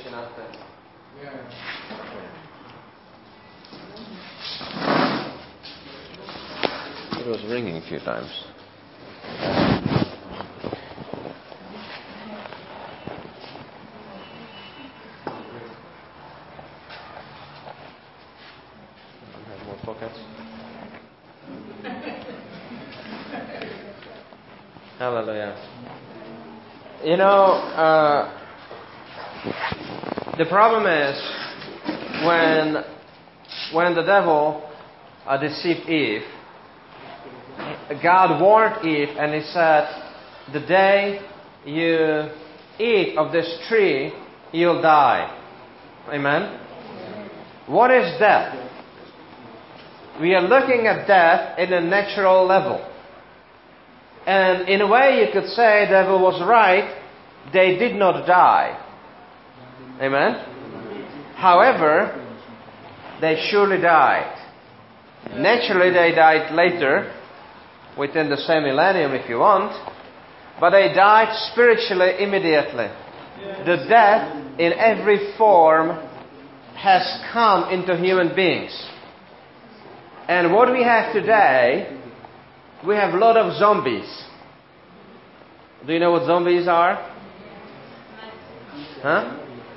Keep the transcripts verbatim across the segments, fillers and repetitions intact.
enough then. It was ringing a few times. Have more pockets. Hallelujah. You know, uh, the problem is when when the devil uh, deceived Eve, God warned Eve and He said, the day you eat of this tree, you'll die. Amen? What is death? We are looking at death in a natural level. And in a way you could say the devil was right. They did not die. Amen? However, they surely died. Naturally they died later, within the same millennium if you want, but they died spiritually immediately. The death in every form has come into human beings. And what we have today, we have a lot of zombies. Do you know what zombies are? Huh?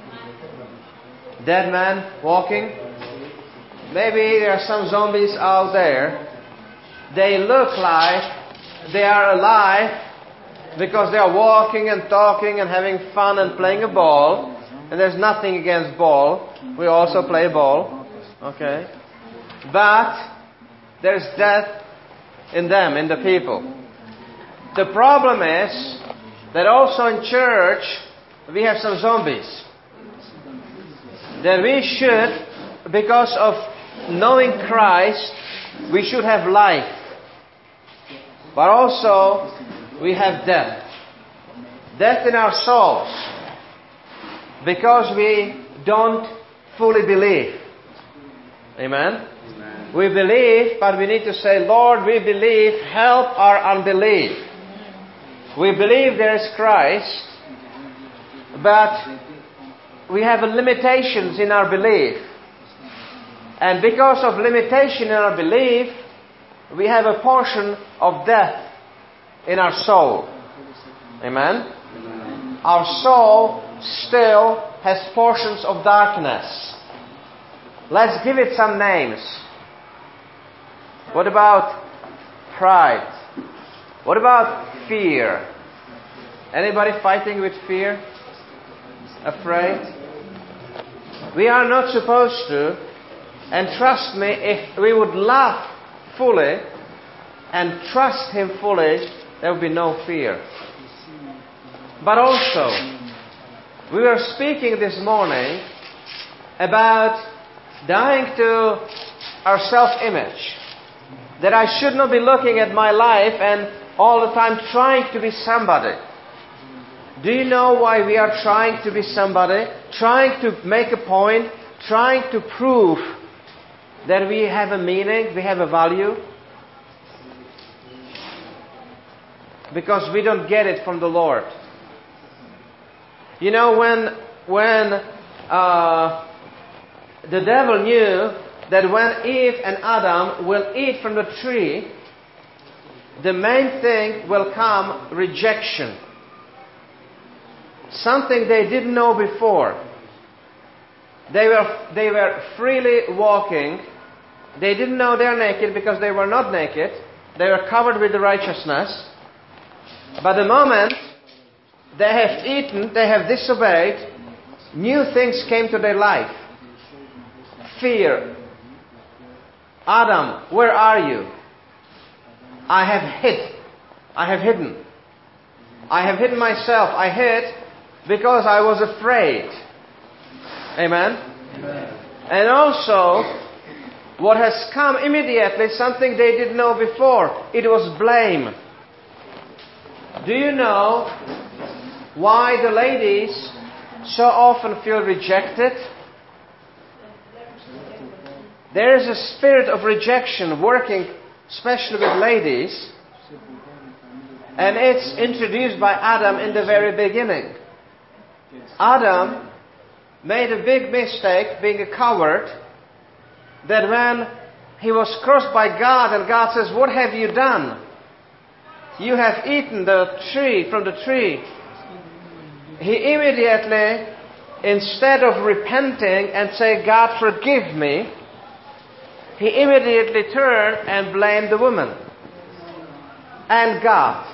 Dead man walking? Maybe there are some zombies out there. They look like they are alive because they are walking and talking and having fun and playing a ball. And there's nothing against ball. We also play ball. Okay? But there's death in them, in the people. The problem is that also in church we have some zombies. That we should, because of knowing Christ, we should have life. But also we have death. Death in our souls. Because we don't fully believe. Amen? Amen? We believe, but we need to say, Lord, we believe, help our unbelief. We believe there is Christ, but we have limitations in our belief. And because of limitation in our belief, we have a portion of death in our soul. Amen? Amen? Our soul still has portions of darkness. Let's give it some names. What about pride? What about fear? Anybody fighting with fear? Afraid? We are not supposed to. And trust me, if we would love fully and trust Him fully, there would be no fear. But also, we were speaking this morning about dying to our self-image. That I should not be looking at my life and all the time trying to be somebody. Do you know why we are trying to be somebody? Trying to make a point, trying to prove that we have a meaning, we have a value? Because we don't get it from the Lord. You know, when when uh, the devil knew that when Eve and Adam will eat from the tree, the main thing will come rejection. Something they didn't know before. They were, they were freely walking. They didn't know they're naked because they were not naked. They were covered with the righteousness. But the moment they have eaten, they have disobeyed, new things came to their life. Fear. Adam, where are you? I have hid. I have hidden. I have hidden myself. I hid because I was afraid. Amen? Amen? And also, what has come immediately, something they didn't know before. It was blame. Do you know why the ladies so often feel rejected? There is a spirit of rejection working especially with ladies. And it's introduced by Adam in the very beginning. Adam made a big mistake, being a coward, that when he was cursed by God and God says, "What have you done? You have eaten the tree from the tree." He immediately, instead of repenting and say, "God, forgive me," he immediately turned and blamed the woman and God.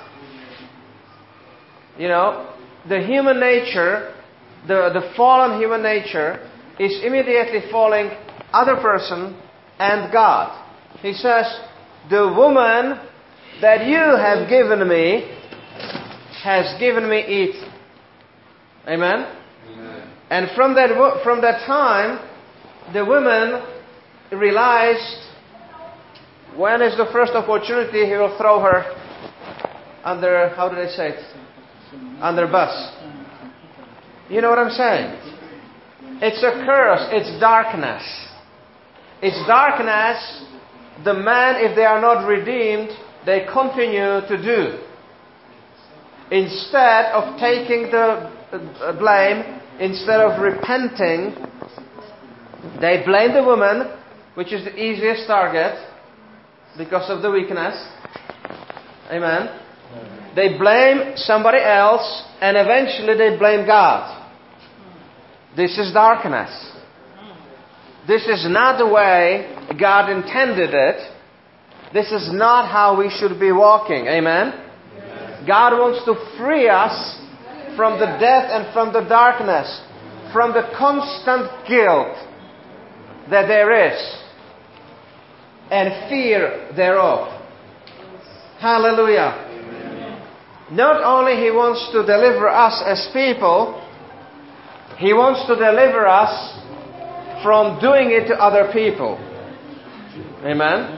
You know, the human nature, the, the fallen human nature, is immediately falling other person and God. He says, "The woman that you have given me has given me eat." Amen? Amen. And from that from that time, the woman realized, when is the first opportunity, he will throw her under, how do they say it? Under bus. You know what I'm saying? It's a curse. It's darkness. It's darkness the man, if they are not redeemed, they continue to do. Instead of taking the blame, instead of repenting, they blame the woman, which is the easiest target because of the weakness. Amen. They blame somebody else, and eventually they blame God. This is darkness. This is not the way God intended it. This is not how we should be walking. Amen? Amen. God wants to free us from the death and from the darkness, from the constant guilt that there is and fear thereof. Hallelujah. Amen. Not only He wants to deliver us as people, He wants to deliver us from doing it to other people. Amen?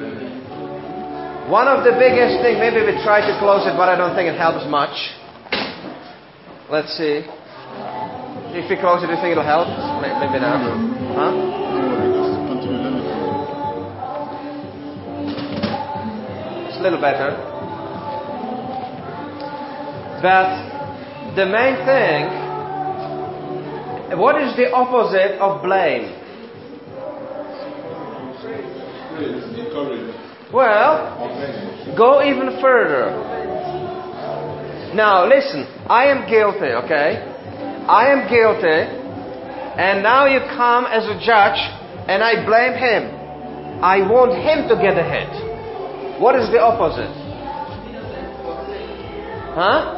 One of the biggest things, maybe we try to close it, but I don't think it helps much. Let's see. If we close it, do you think it'll help? Maybe not. Huh? It's a little better. But the main thing, what is the opposite of blame? Well, go even further. Now, listen. I am guilty, okay? I am guilty. And now you come as a judge and I blame him. I want him to get ahead. What is the opposite? Huh?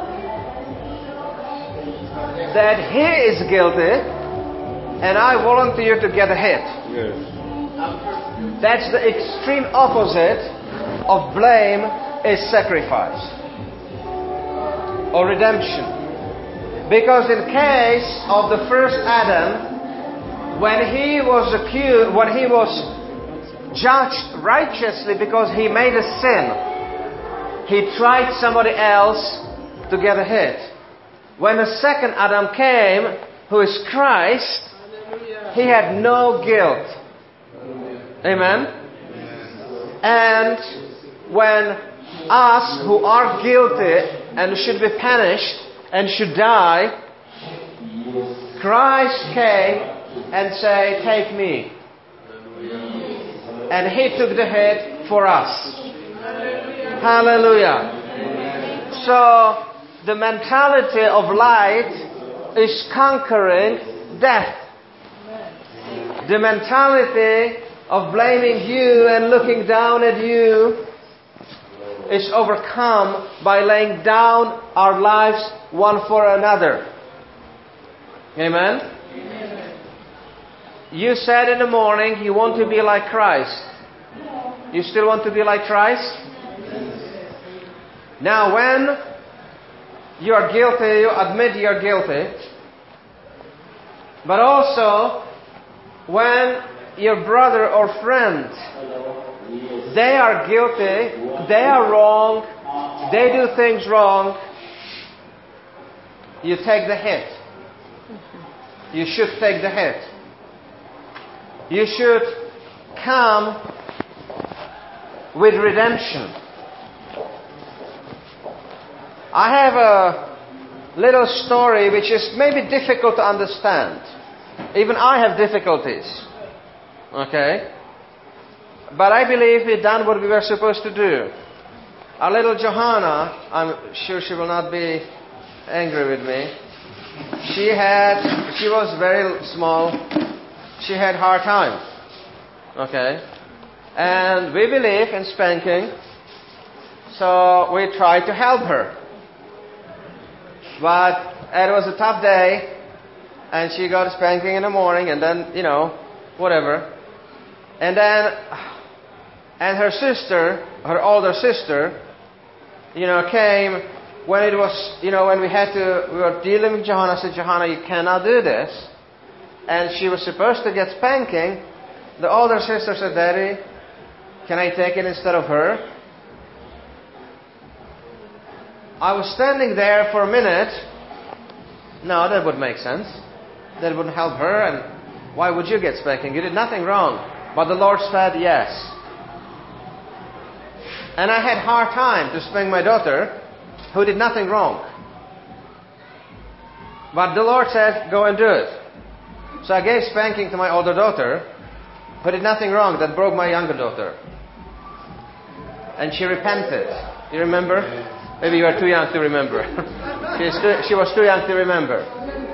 That he is guilty and I volunteer to get ahead. Yes. That's the extreme opposite of blame is sacrifice or redemption. Because in case of the first Adam, when he was accused, when he was judged righteously because he made a sin, he tried somebody else to get ahead. When the second Adam came, who is Christ, he had no guilt. Amen? And when us who are guilty and should be punished and should die, Christ came and said, "Take me." And He took the hit for us. Hallelujah. So, the mentality of light is conquering death. The mentality of blaming you and looking down at you is overcome by laying down our lives one for another. Amen? Amen. You said in the morning you want to be like Christ. You still want to be like Christ? Now when you are guilty, you admit you are guilty. But also, when your brother or friend, they are guilty, they are wrong, they do things wrong, you take the hit. You should take the hit. You should come with redemption. I have a little story which is maybe difficult to understand. Even I have difficulties. Okay? But I believe we've done what we were supposed to do. Our little Johanna, I'm sure she will not be angry with me. She had, she was very small. She had hard time. Okay? And we believe in spanking. So we tried to help her. But it was a tough day. And she got spanking in the morning and then, you know, whatever. And then, and her sister, her older sister, you know, came when it was, you know, when we had to, we were dealing with Johanna. I said, Johanna, you cannot do this. And she was supposed to get spanking. The older sister said, Daddy, can I take it instead of her? I was standing there for a minute. No, that would make sense. That wouldn't help her. And why would you get spanking? You did nothing wrong. But the Lord said yes. And I had a hard time to spank my daughter, who did nothing wrong. But the Lord said, go and do it. So I gave spanking to my older daughter, who did nothing wrong, that broke my younger daughter. And she repented. You remember? Maybe you are too young to remember. she, too, she was too young to remember.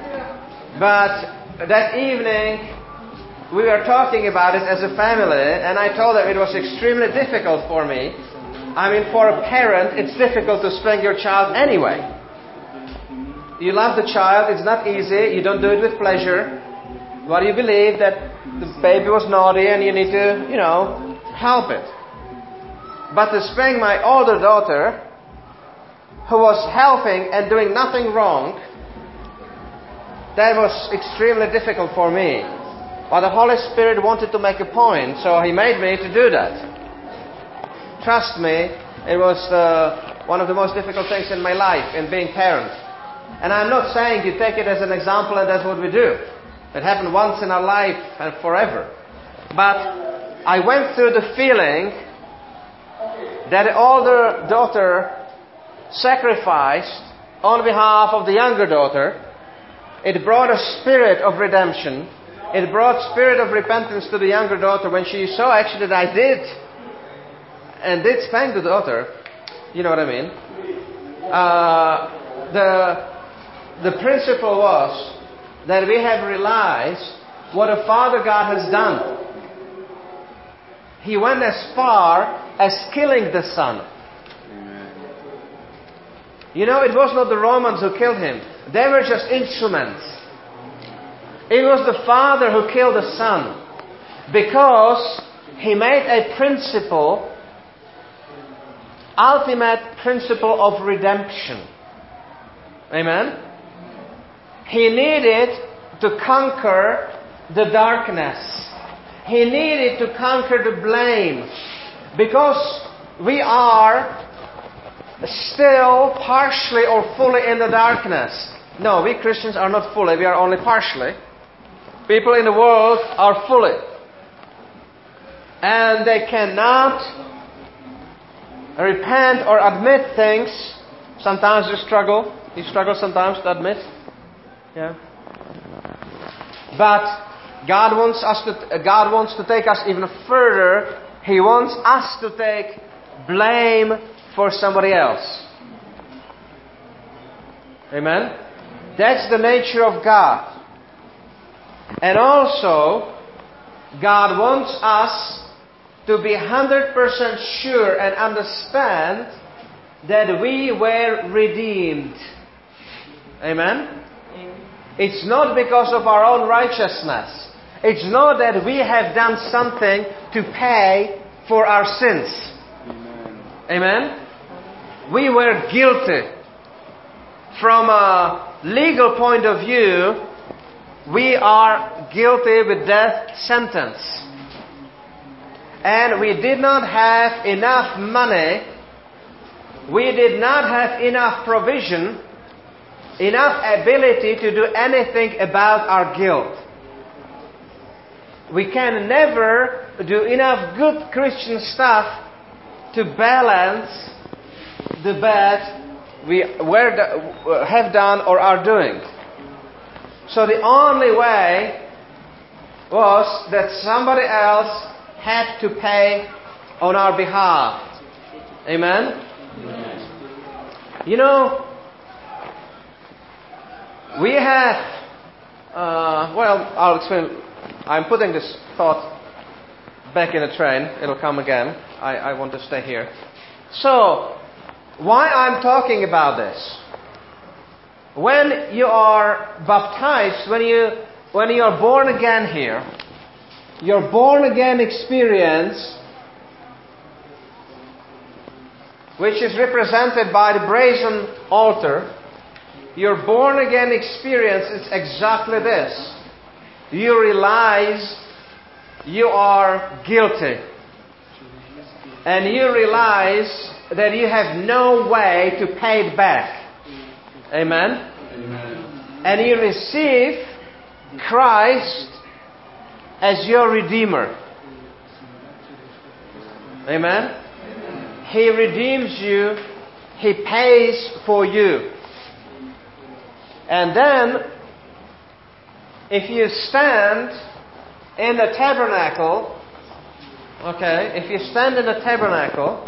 But that evening, we were talking about it as a family, and I told her it was extremely difficult for me. I mean, for a parent, it's difficult to spank your child anyway. You love the child, it's not easy, you don't do it with pleasure. But you believe that the baby was naughty and you need to, you know, help it. But to spank my older daughter, who was helping and doing nothing wrong, that was extremely difficult for me. But the Holy Spirit wanted to make a point, so He made me to do that. Trust me, it was uh, one of the most difficult things in my life, in being parent. And I'm not saying you take it as an example and that's what we do. It happened once in our life and forever. But I went through the feeling that the older daughter sacrificed on behalf of the younger daughter. It brought a spirit of redemption. It brought spirit of repentance to the younger daughter when she saw actually that I did and did spank the daughter. You know what I mean? Uh, the, the principle was that we have realized what a Father God has done. He went as far as killing the Son. You know, it was not the Romans who killed Him. They were just instruments. It was the Father who killed the Son. Because He made a principle, ultimate principle of redemption. Amen? He needed to conquer the darkness. He needed to conquer the blame. Because we are still partially or fully in the darkness. No, we Christians are not fully, we are only partially. People in the world are fully. And they cannot repent or admit things. Sometimes you struggle. You struggle sometimes to admit. Yeah. But God wants us to God wants to take us even further. He wants us to take blame for somebody else. Amen? That's the nature of God. And also, God wants us to be one hundred percent sure and understand that we were redeemed. Amen? It's not because of our own righteousness. It's not that we have done something to pay for our sins. Amen? We were guilty. From a legal point of view, we are guilty with death sentence. And we did not have enough money, we did not have enough provision, enough ability to do anything about our guilt. We can never do enough good Christian stuff to balance the bad we were, have done or are doing. So the only way was that somebody else had to pay on our behalf. Amen? Amen. You know, we have, uh, well, I'll explain. I'm putting this thought back in the train. It'll come again. I, I want to stay here. So, why I'm talking about this? When you are baptized, when you when you are born again here, your born again experience, which is represented by the brazen altar, your born again experience is exactly this. You realize you are guilty. And you realize that you have no way to pay it back. Amen? Amen. And you receive Christ as your Redeemer. Amen? Amen. He redeems you. He pays for you. And then, if you stand in the tabernacle, okay, if you stand in the tabernacle,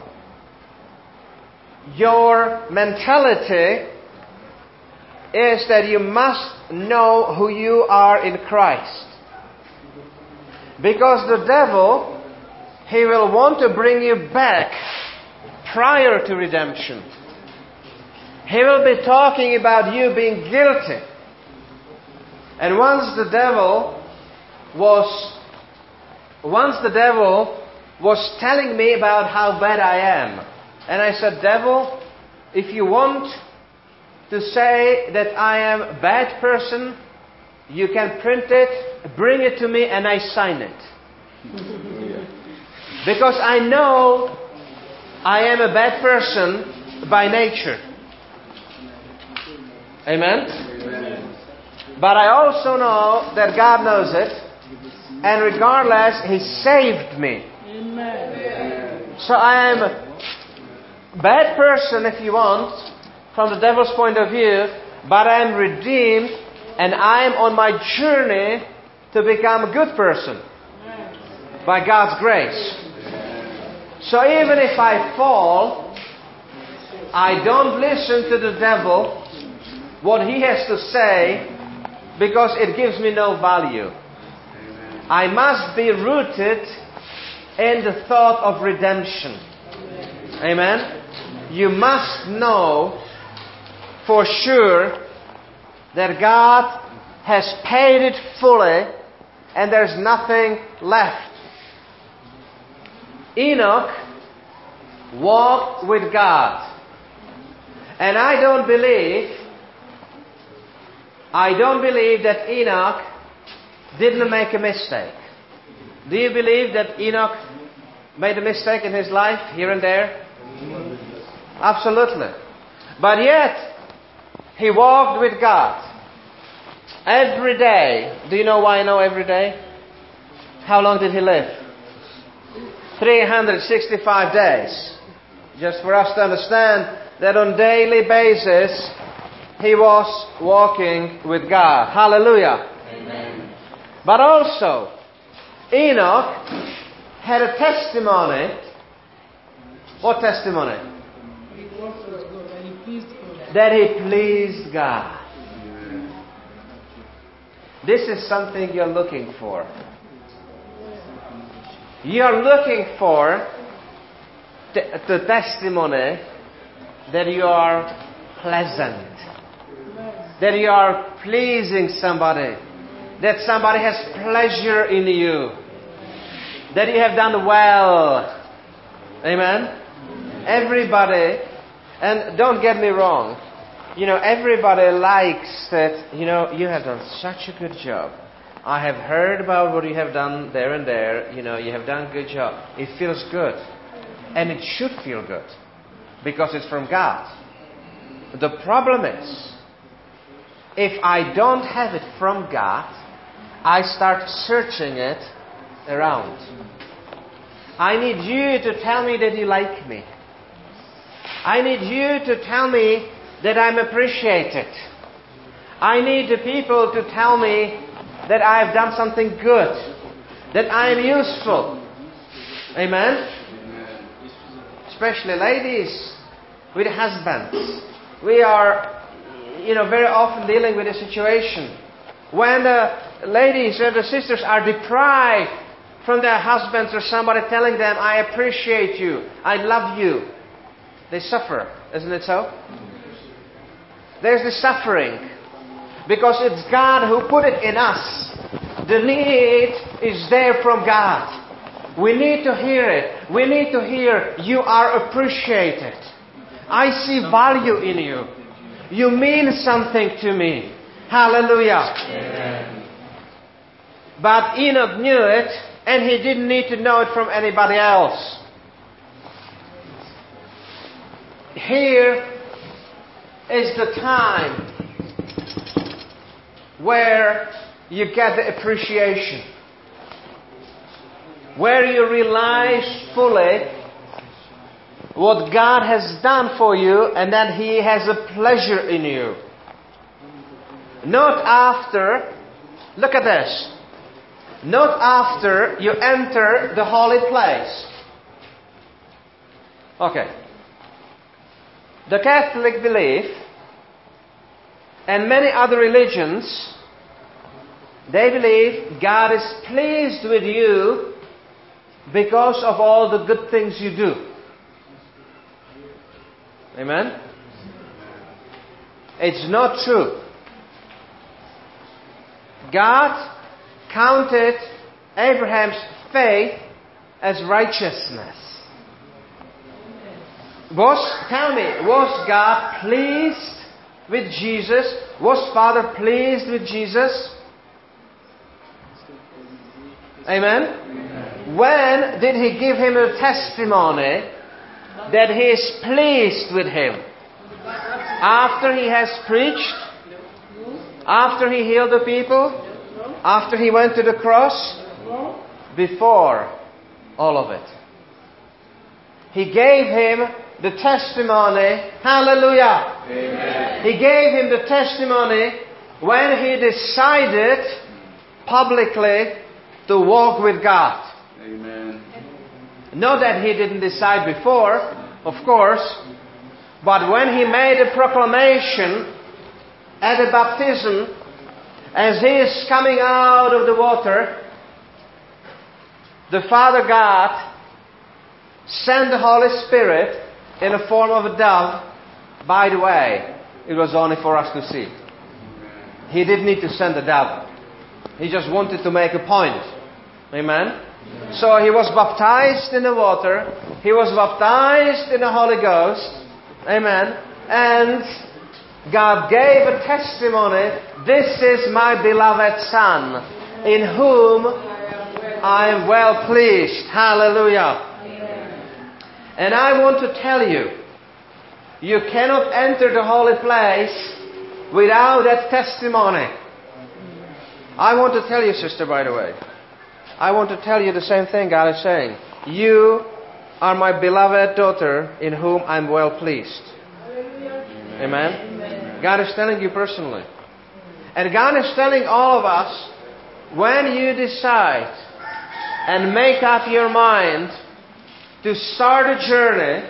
your mentality is that you must know who you are in Christ. Because the devil, he will want to bring you back prior to redemption. He will be talking about you being guilty. And once the devil was, once the devil was telling me about how bad I am. And I said, devil, if you want to say that I am a bad person, you can print it, bring it to me, and I sign it. Because I know I am a bad person by nature. Amen? Amen? But I also know that God knows it, and regardless, He saved me. Amen. So I am a bad person, if you want, from the devil's point of view, but I am redeemed, and I am on my journey to become a good person by God's grace. So even if I fall, I don't listen to the devil, what he has to say, because it gives me no value. I must be rooted in the thought of redemption. Amen? You must know for sure that God has paid it fully and there's nothing left. Enoch walked with God. And I don't believe, I don't believe that Enoch didn't make a mistake. Do you believe that Enoch made a mistake in his life here and there? Absolutely. But yet, he walked with God. Every day. Do you know why I know every day? How long did he live? three hundred sixty-five days. Just for us to understand that on a daily basis, he was walking with God. Hallelujah. Amen. But also, Enoch had a testimony. What testimony? That he pleased God. This is something you're looking for. You're looking for the, the testimony that you are pleasant. That you are pleasing somebody. That somebody has pleasure in you. That you have done well. Amen? Everybody, and don't get me wrong, you know, everybody likes that, you know, you have done such a good job. I have heard about what you have done there and there. You know, you have done a good job. It feels good. And it should feel good. Because it's from God. The problem is, if I don't have it from God, I start searching it around. I need you to tell me that you like me. I need you to tell me that I'm appreciated. I need the people to tell me that I have done something good. that I am useful. Amen? Especially ladies with husbands. We are, you know, very often dealing with a situation when the ladies or the sisters are deprived from their husbands or somebody telling them, I appreciate you, I love you. They suffer, isn't it so? There's the suffering. Because it's God who put it in us. The need is there from God. We need to hear it. We need to hear, you are appreciated. I see value in you. You mean something to me. Hallelujah. Amen. But Enoch knew it, and he didn't need to know it from anybody else. Here is the time where you get the appreciation. Where you realize fully what God has done for you and that He has a pleasure in you. Not after, look at this, not after you enter the holy place. Okay. The Catholic belief and many other religions, they believe God is pleased with you because of all the good things you do. Amen? It's not true. God counted Abraham's faith as righteousness. Was, tell me, was God pleased with Jesus? Was Father pleased with Jesus? Amen? Amen? When did He give him a testimony that He is pleased with him? After He has preached? After He healed the people? After He went to the cross? Before all of it. He gave him the testimony. Hallelujah! Amen. He gave him the testimony when he decided publicly to walk with God. Amen. Not that he didn't decide before, of course, but when he made a proclamation at the baptism, as he is coming out of the water, the Father God sent the Holy Spirit in the form of a dove. By the way, it was only for us to see. He didn't need to send the dove. He just wanted to make a point. Amen? So he was baptized in the water. He was baptized in the Holy Ghost. Amen? And God gave a testimony. This is my beloved Son, in whom I am well pleased. Hallelujah. And I want to tell you, you cannot enter the holy place without that testimony. I want to tell you, sister, by the way, I want to tell you the same thing God is saying. You are my beloved daughter in whom I'm well pleased. Amen? Amen? God is telling you personally. And God is telling all of us, when you decide and make up your mind to start a journey,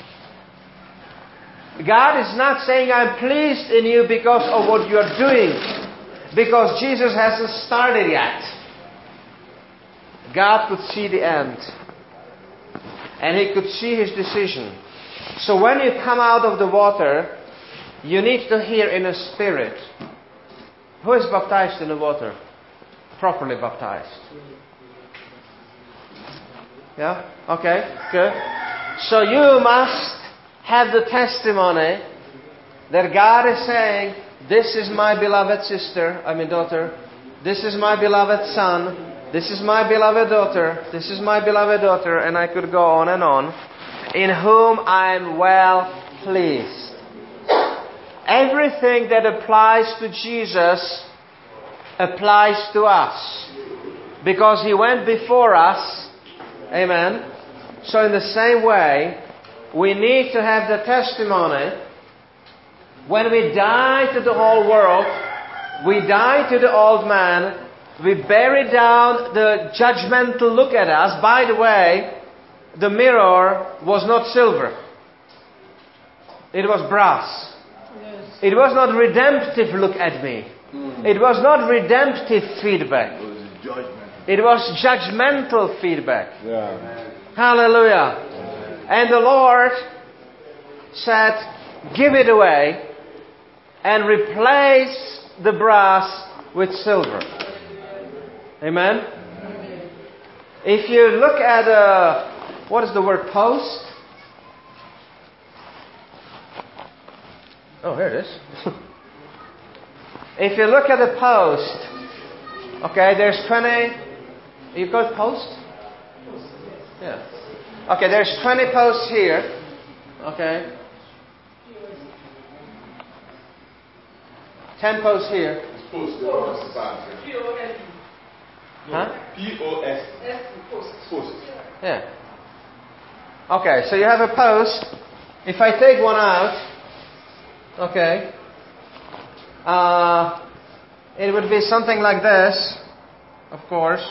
God is not saying, I'm pleased in you because of what you are doing, because Jesus hasn't started yet. God could see the end, and He could see His decision. So when you come out of the water, you need to hear in the Spirit. Who is baptized in the water? Properly baptized. Yeah? Okay, good. So you must have the testimony that God is saying, this is my beloved sister, I mean daughter. This is my beloved son. This is my beloved daughter. This is my beloved daughter. And I could go on and on. In whom I am well pleased. Everything that applies to Jesus applies to us. Because He went before us. Amen. So in the same way, we need to have the testimony. When we die to the whole world, we die to the old man, we bury down the judgmental look at us. By the way, the mirror was not silver. It was brass. Yes. It was not redemptive look at me. Mm. It was not redemptive feedback. It was judgment. It was judgmental feedback. Yeah. Hallelujah. And the Lord said, give it away and replace the brass with silver. Amen? If you look at a, what is the word post? Oh, here it is. If you look at a post, okay, there's twenty, you got post? Yeah. Okay, there's twenty posts here. Okay. ten posts here. Post. Post. P O S T. Huh? P O S T. Post. Post. Yeah. Okay, so you have a post. If I take one out, okay, uh, it would be something like this, of course.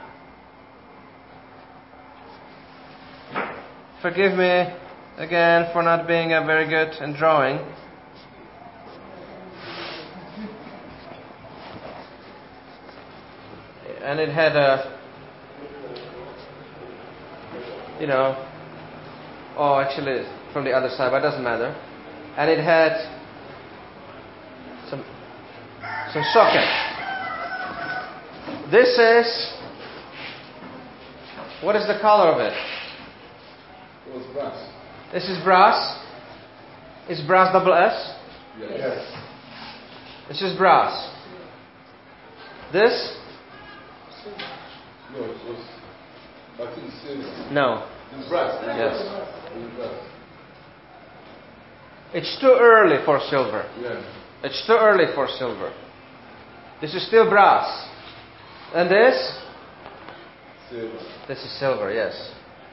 Forgive me again for not being uh, very good in drawing. And it had a, you know, oh, actually, from the other side, but it doesn't matter. And it had some some socket. This is, what is the color of it? It was brass. This is brass. Is brass double S? Yes. Yes. This is brass. This? No, it was, I think silver. No. It's brass. Yes. It's brass. It's too early for silver. Yeah. It's too early for silver. This is still brass. And this? Silver. This is silver, yes.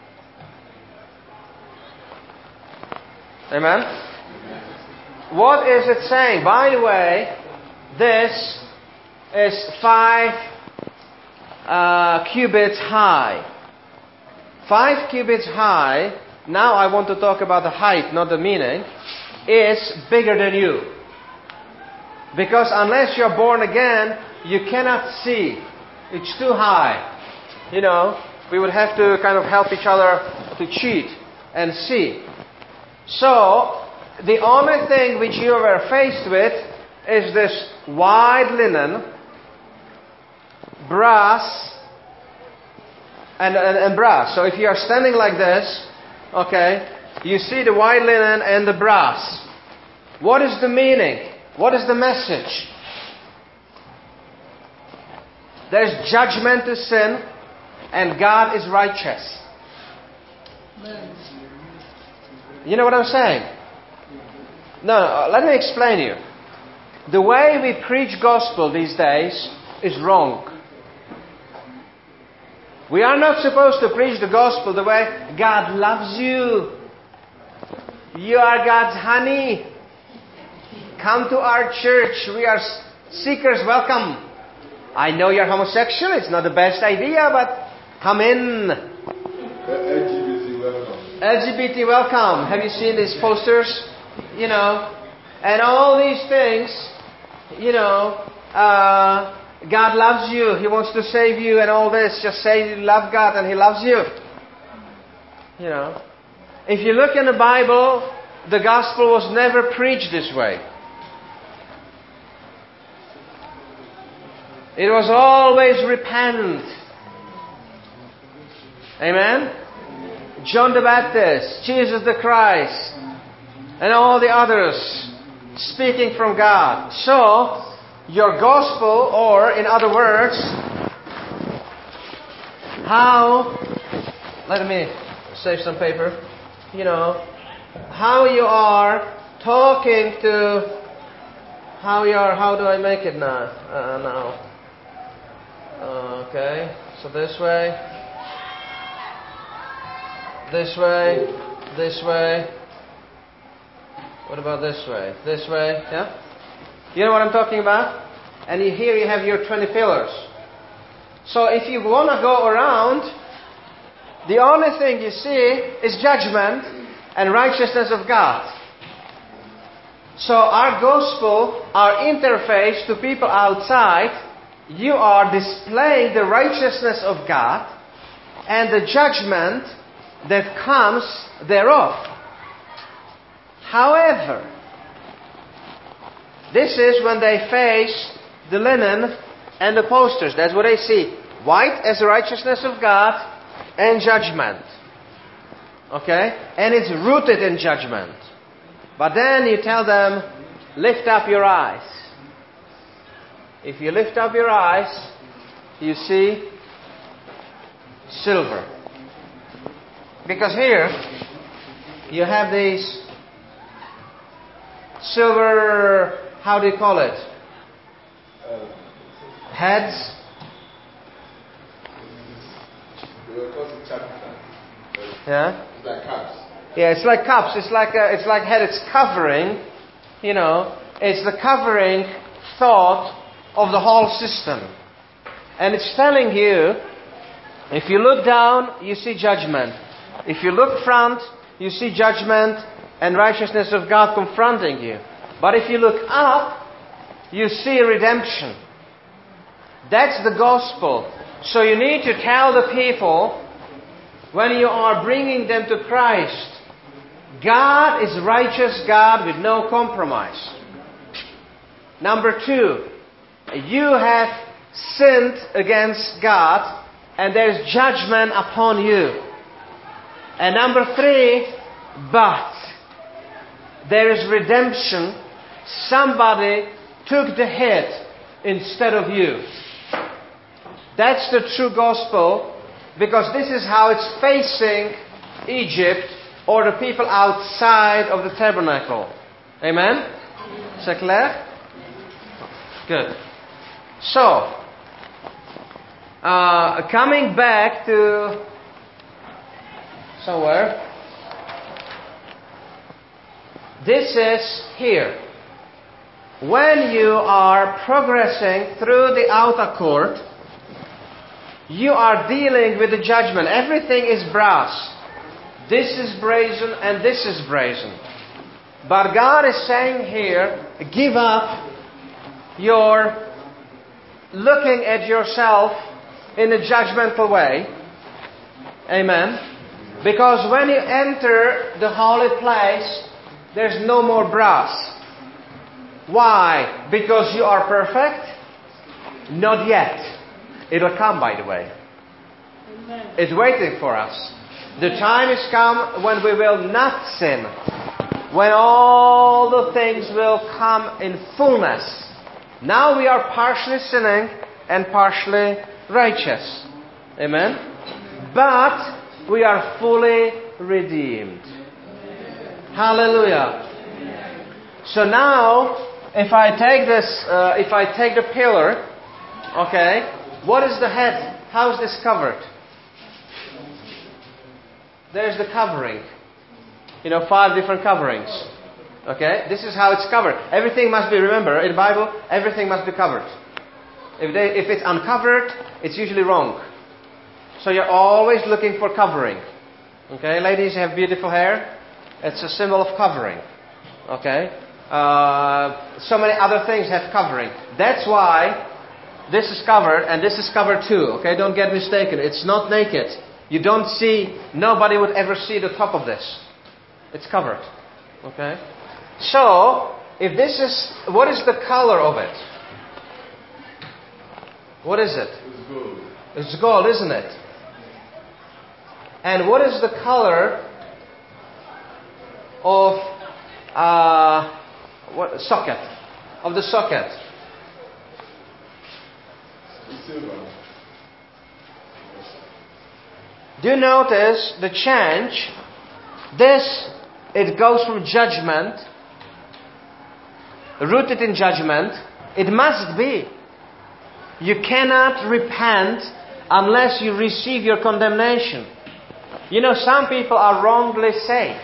Amen? What is it saying? By the way, this is five uh, cubits high. Five cubits high, now I want to talk about the height, not the meaning, is bigger than you. Because unless you're born again, you cannot see. It's too high. You know, we would have to kind of help each other to cheat and see. So, the only thing which you were faced with is this white linen, brass, and, and, and brass. So if you are standing like this, okay, you see the white linen and the brass. What is the meaning? What is the message? There's judgment to sin, and God is righteous. You know what I'm saying? No, no, let me explain to you. The way we preach gospel these days is wrong. We are not supposed to preach the gospel the way God loves you. You are God's honey. Come to our church. We are seekers. Welcome. I know you're homosexual. It's not the best idea, but come in. L G B T welcome. L G B T welcome. Have you seen these posters? You know, and all these things, you know, uh, God loves you. He wants to save you and all this. Just say you love God and He loves you. You know, if you look in the Bible, the gospel was never preached this way. It was always repent. Amen? John the Baptist, Jesus the Christ, and all the others speaking from God. So, your gospel, or in other words, how, let me save some paper, you know, how you are talking to, how you are, how do I make it now? Uh, now. Uh, okay, so this way, this way, this way. What about this way? This way, yeah? You know what I'm talking about? And here you have your twenty pillars. So if you want to go around, the only thing you see is judgment and righteousness of God. So our gospel, our interface to people outside, you are displaying the righteousness of God and the judgment that comes thereof. However, this is when they face the linen and the posters. That's what they see. White as the righteousness of God and judgment. Okay? And it's rooted in judgment. But then you tell them, lift up your eyes. If you lift up your eyes, you see silver. Because here, you have these silver, how do you call it? Heads. Yeah? It's like cups. Yeah, it's like cups. It's like a, it's like head. It's covering, you know, it's the covering thought of the whole system. And it's telling you, if you look down, you see judgment. If you look front, you see judgment and righteousness of God confronting you. But if you look up, you see redemption. That's the gospel. So you need to tell the people, when you are bringing them to Christ, God is righteous God with no compromise. Number two, you have sinned against God and there is judgment upon you. And number three, but there is redemption. Somebody took the hit instead of you. That's the true gospel, because this is how it's facing Egypt or the people outside of the tabernacle. Amen? C'est clair? Good. So, uh, coming back to somewhere. This is here. When you are progressing through the outer court, you are dealing with the judgment. Everything is brass. This is brazen and this is brazen. But God is saying here, give up your looking at yourself in a judgmental way. Amen. Because when you enter the holy place, there's no more brass. Why? Because you are perfect? Not yet. It'll come, by the way. Amen. It's waiting for us. The time is come when we will not sin. When all the things will come in fullness. Now we are partially sinning and partially righteous. Amen? But we are fully redeemed. Hallelujah. So now, if I take this, uh, if I take the pillar, okay, what is the head? How is this covered? There's the covering. You know, five different coverings. Okay? This is how it's covered. Everything must be, remember, in the Bible, everything must be covered. If, they, if it's uncovered, it's usually wrong. So you're always looking for covering. Okay? Ladies have beautiful hair. It's a symbol of covering. Okay? Uh, so many other things have covering. That's why this is covered and this is covered too. Okay? Don't get mistaken. It's not naked. You don't see, nobody would ever see the top of this. It's covered. Okay? So, if this is, what is the color of it? What is it? It's gold. It's gold, isn't it? And what is the color of uh, what socket? Of the socket? It's silver. Do you notice the change? This, it goes from judgment, rooted in judgment. It must be. You cannot repent unless you receive your condemnation. You know, some people are wrongly saved.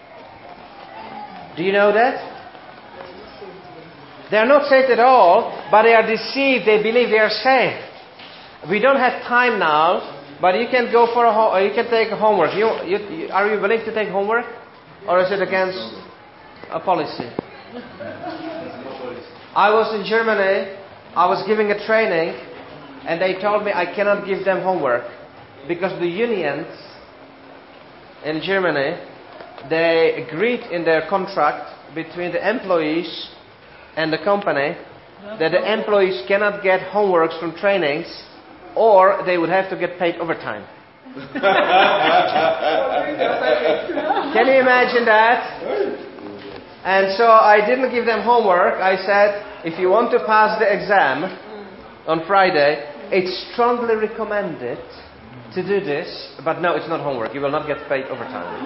Do you know that? They are not saved at all, but they are deceived. They believe they are saved. we don't have time now, but you can go for a ho- you can take homework. You, you, you, are you willing to take homework? Or is it against a policy? I was in Germany, I was giving a training, and they told me I cannot give them homework because the unions in Germany, they agreed in their contract between the employees and the company that the employees cannot get homeworks from trainings or they would have to get paid overtime. Can you imagine that? And so I didn't give them homework. I said, if you want to pass the exam on Friday, it's strongly recommended to do this, but no, it's not homework. You will not get paid overtime.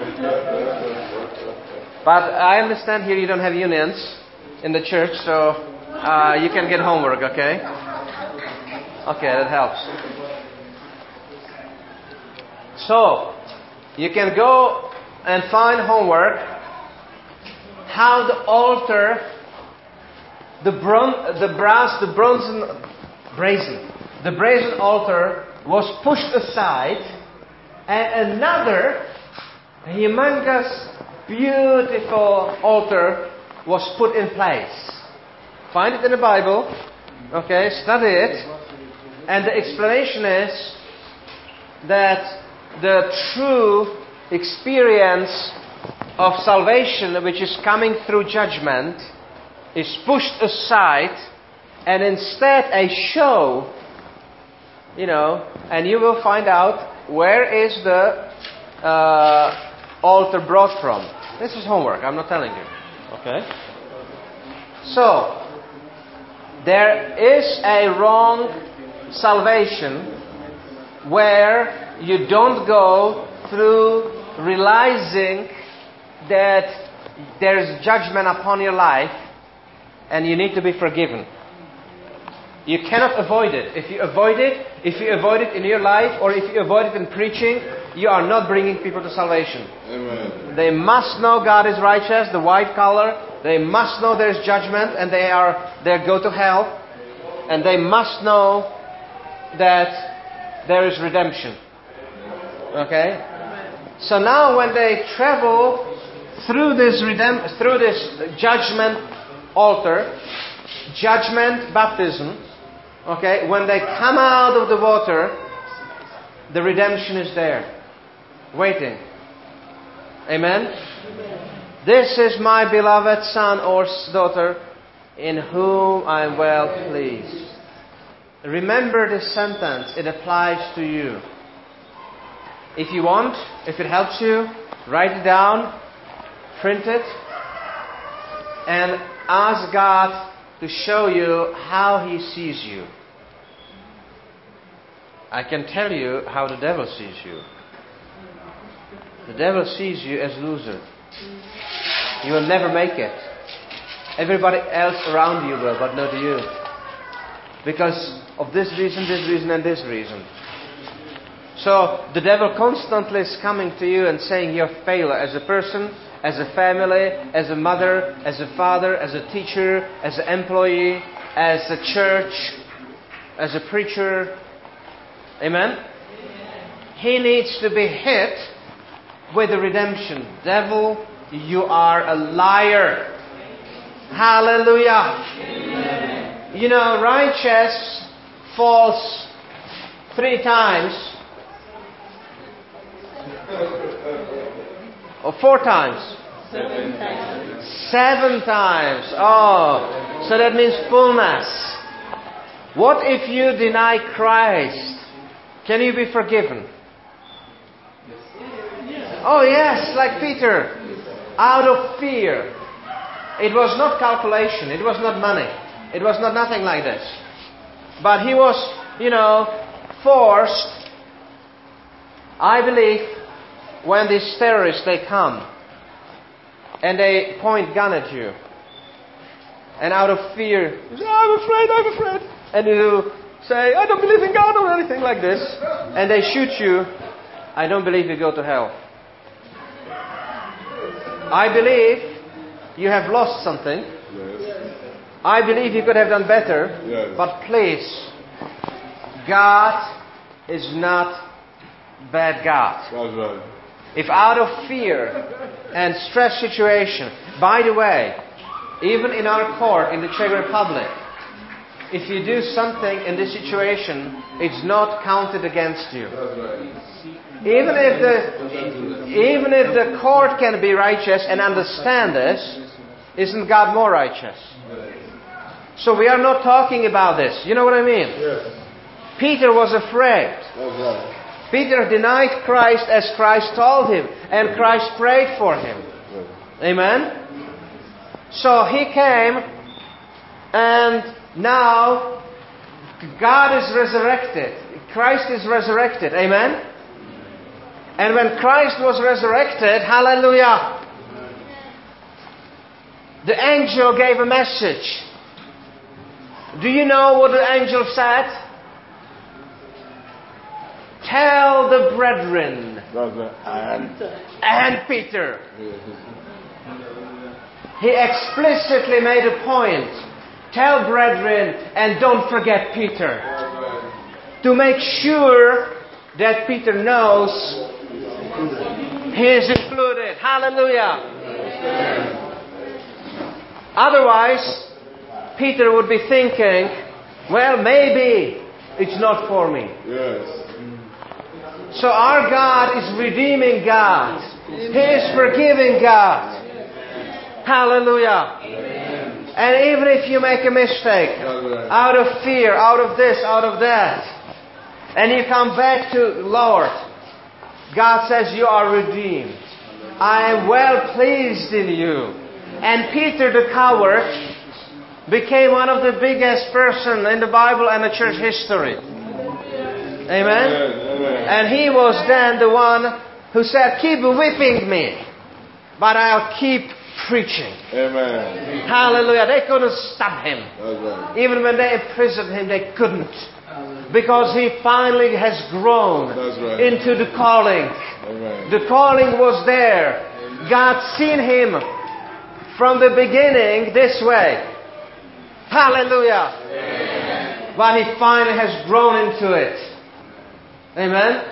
But I understand here you don't have unions in the church, so uh, you can get homework, okay? Okay, that helps. So, you can go and find homework how the altar, the bron- the brass, the bronze, brazen, the brazen altar was pushed aside, and another humongous, beautiful altar was put in place. Find it in the Bible, okay? Study it, and the explanation is that the true experience of salvation, which is coming through judgment, is pushed aside, and instead a show, you know, and you will find out where is the uh, altar brought from. This is homework, I'm not telling you. Okay? So, there is a wrong salvation where you don't go through realizing that there is judgment upon your life and you need to be forgiven. You cannot avoid it. If you avoid it, if you avoid it in your life or if you avoid it in preaching, you are not bringing people to salvation. Amen. They must know God is righteous, the white collar. They must know there is judgment and they are they go to hell. And they must know that there is redemption. Okay? So now when they travel through this redemp- through this judgment altar, judgment baptism, okay, when they come out of the water, the redemption is there, waiting. Amen? Amen. This is my beloved son or daughter, in whom I am well pleased. Remember this sentence, it applies to you. If you want, if it helps you, write it down, print it, and ask God to show you how He sees you. I can tell you how the devil sees you. The devil sees you as a loser. You will never make it. Everybody else around you will, but not you. Because of this reason, this reason, and this reason. So the devil constantly is coming to you and saying you're a failure as a person, as a family, as a mother, as a father, as a teacher, as an employee, as a church, as a preacher. Amen? Amen. He needs to be hit with the redemption. Devil, you are a liar. Hallelujah. Amen. You know, righteous falls three times. Or four times? Seven times. Seven times. Oh, so that means fullness. What if you deny Christ? Can you be forgiven? Oh yes, like Peter. Out of fear. It was not calculation. It was not money. It was not nothing like this. But he was, you know, forced. I believe when these terrorists, they come and they point gun at you. And out of fear, you say, I'm afraid, I'm afraid. And you say, I don't believe in God or anything like this. And they shoot you. I don't believe you go to hell. I believe you have lost something. Yes. I believe you could have done better. Yes. But please, God is not bad God. That's right. If out of fear and stress situation, by the way, even in our court in the Czech Republic, if you do something in this situation, it's not counted against you. That's right. Even if the even if the court can be righteous and understand this, isn't God more righteous? So we are not talking about this. You know what I mean? Yes. Peter was afraid. That's right. Peter denied Christ as Christ told him, and Christ prayed for him. Amen? So he came, and now God is resurrected. Christ is resurrected. Amen? And when Christ was resurrected, hallelujah, the angel gave a message. Do you know what the angel said? Tell the brethren That's right. And and Peter. He explicitly made a point. Tell brethren and don't forget Peter. To make sure that Peter knows he is included. Hallelujah. Otherwise, Peter would be thinking, well, maybe it's not for me. yes. So our God is redeeming God. He is forgiving God. Hallelujah. Amen. And even if you make a mistake, out of fear, out of this, out of that, and you come back to Lord, God says you are redeemed. I am well pleased in you. And Peter the coward became one of the biggest person in the Bible and the church history. Amen? Amen. And he was then the one who said, keep whipping me, but I'll keep preaching. Amen. Hallelujah. They couldn't stop him. That's right. Even when they imprisoned him, they couldn't. Because he finally has grown That's right. into the calling. Amen. The calling was there. God seen him from the beginning this way. Hallelujah. Amen. But he finally has grown into it. Amen?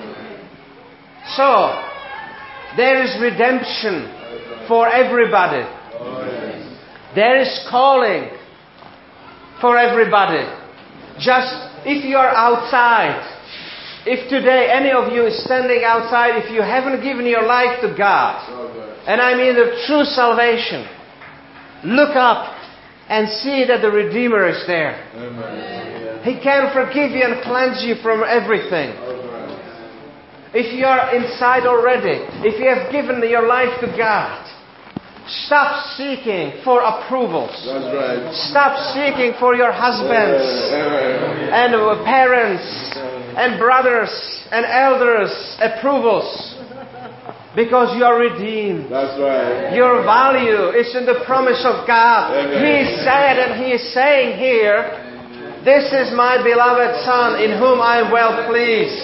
So, there is redemption for everybody. There is calling for everybody. Just if you are outside, if today any of you is standing outside, if you haven't given your life to God, and I mean the true salvation, look up and see that the Redeemer is there. Amen. He can forgive you and cleanse you from everything. If you are inside already, if you have given your life to God, stop seeking for approvals. That's right. Stop seeking for your husbands Amen. and parents and brothers and elders' approvals. Because you are redeemed. That's right. Your value is in the promise of God. Amen. He said, and He is saying here, this is my beloved Son in whom I am well pleased.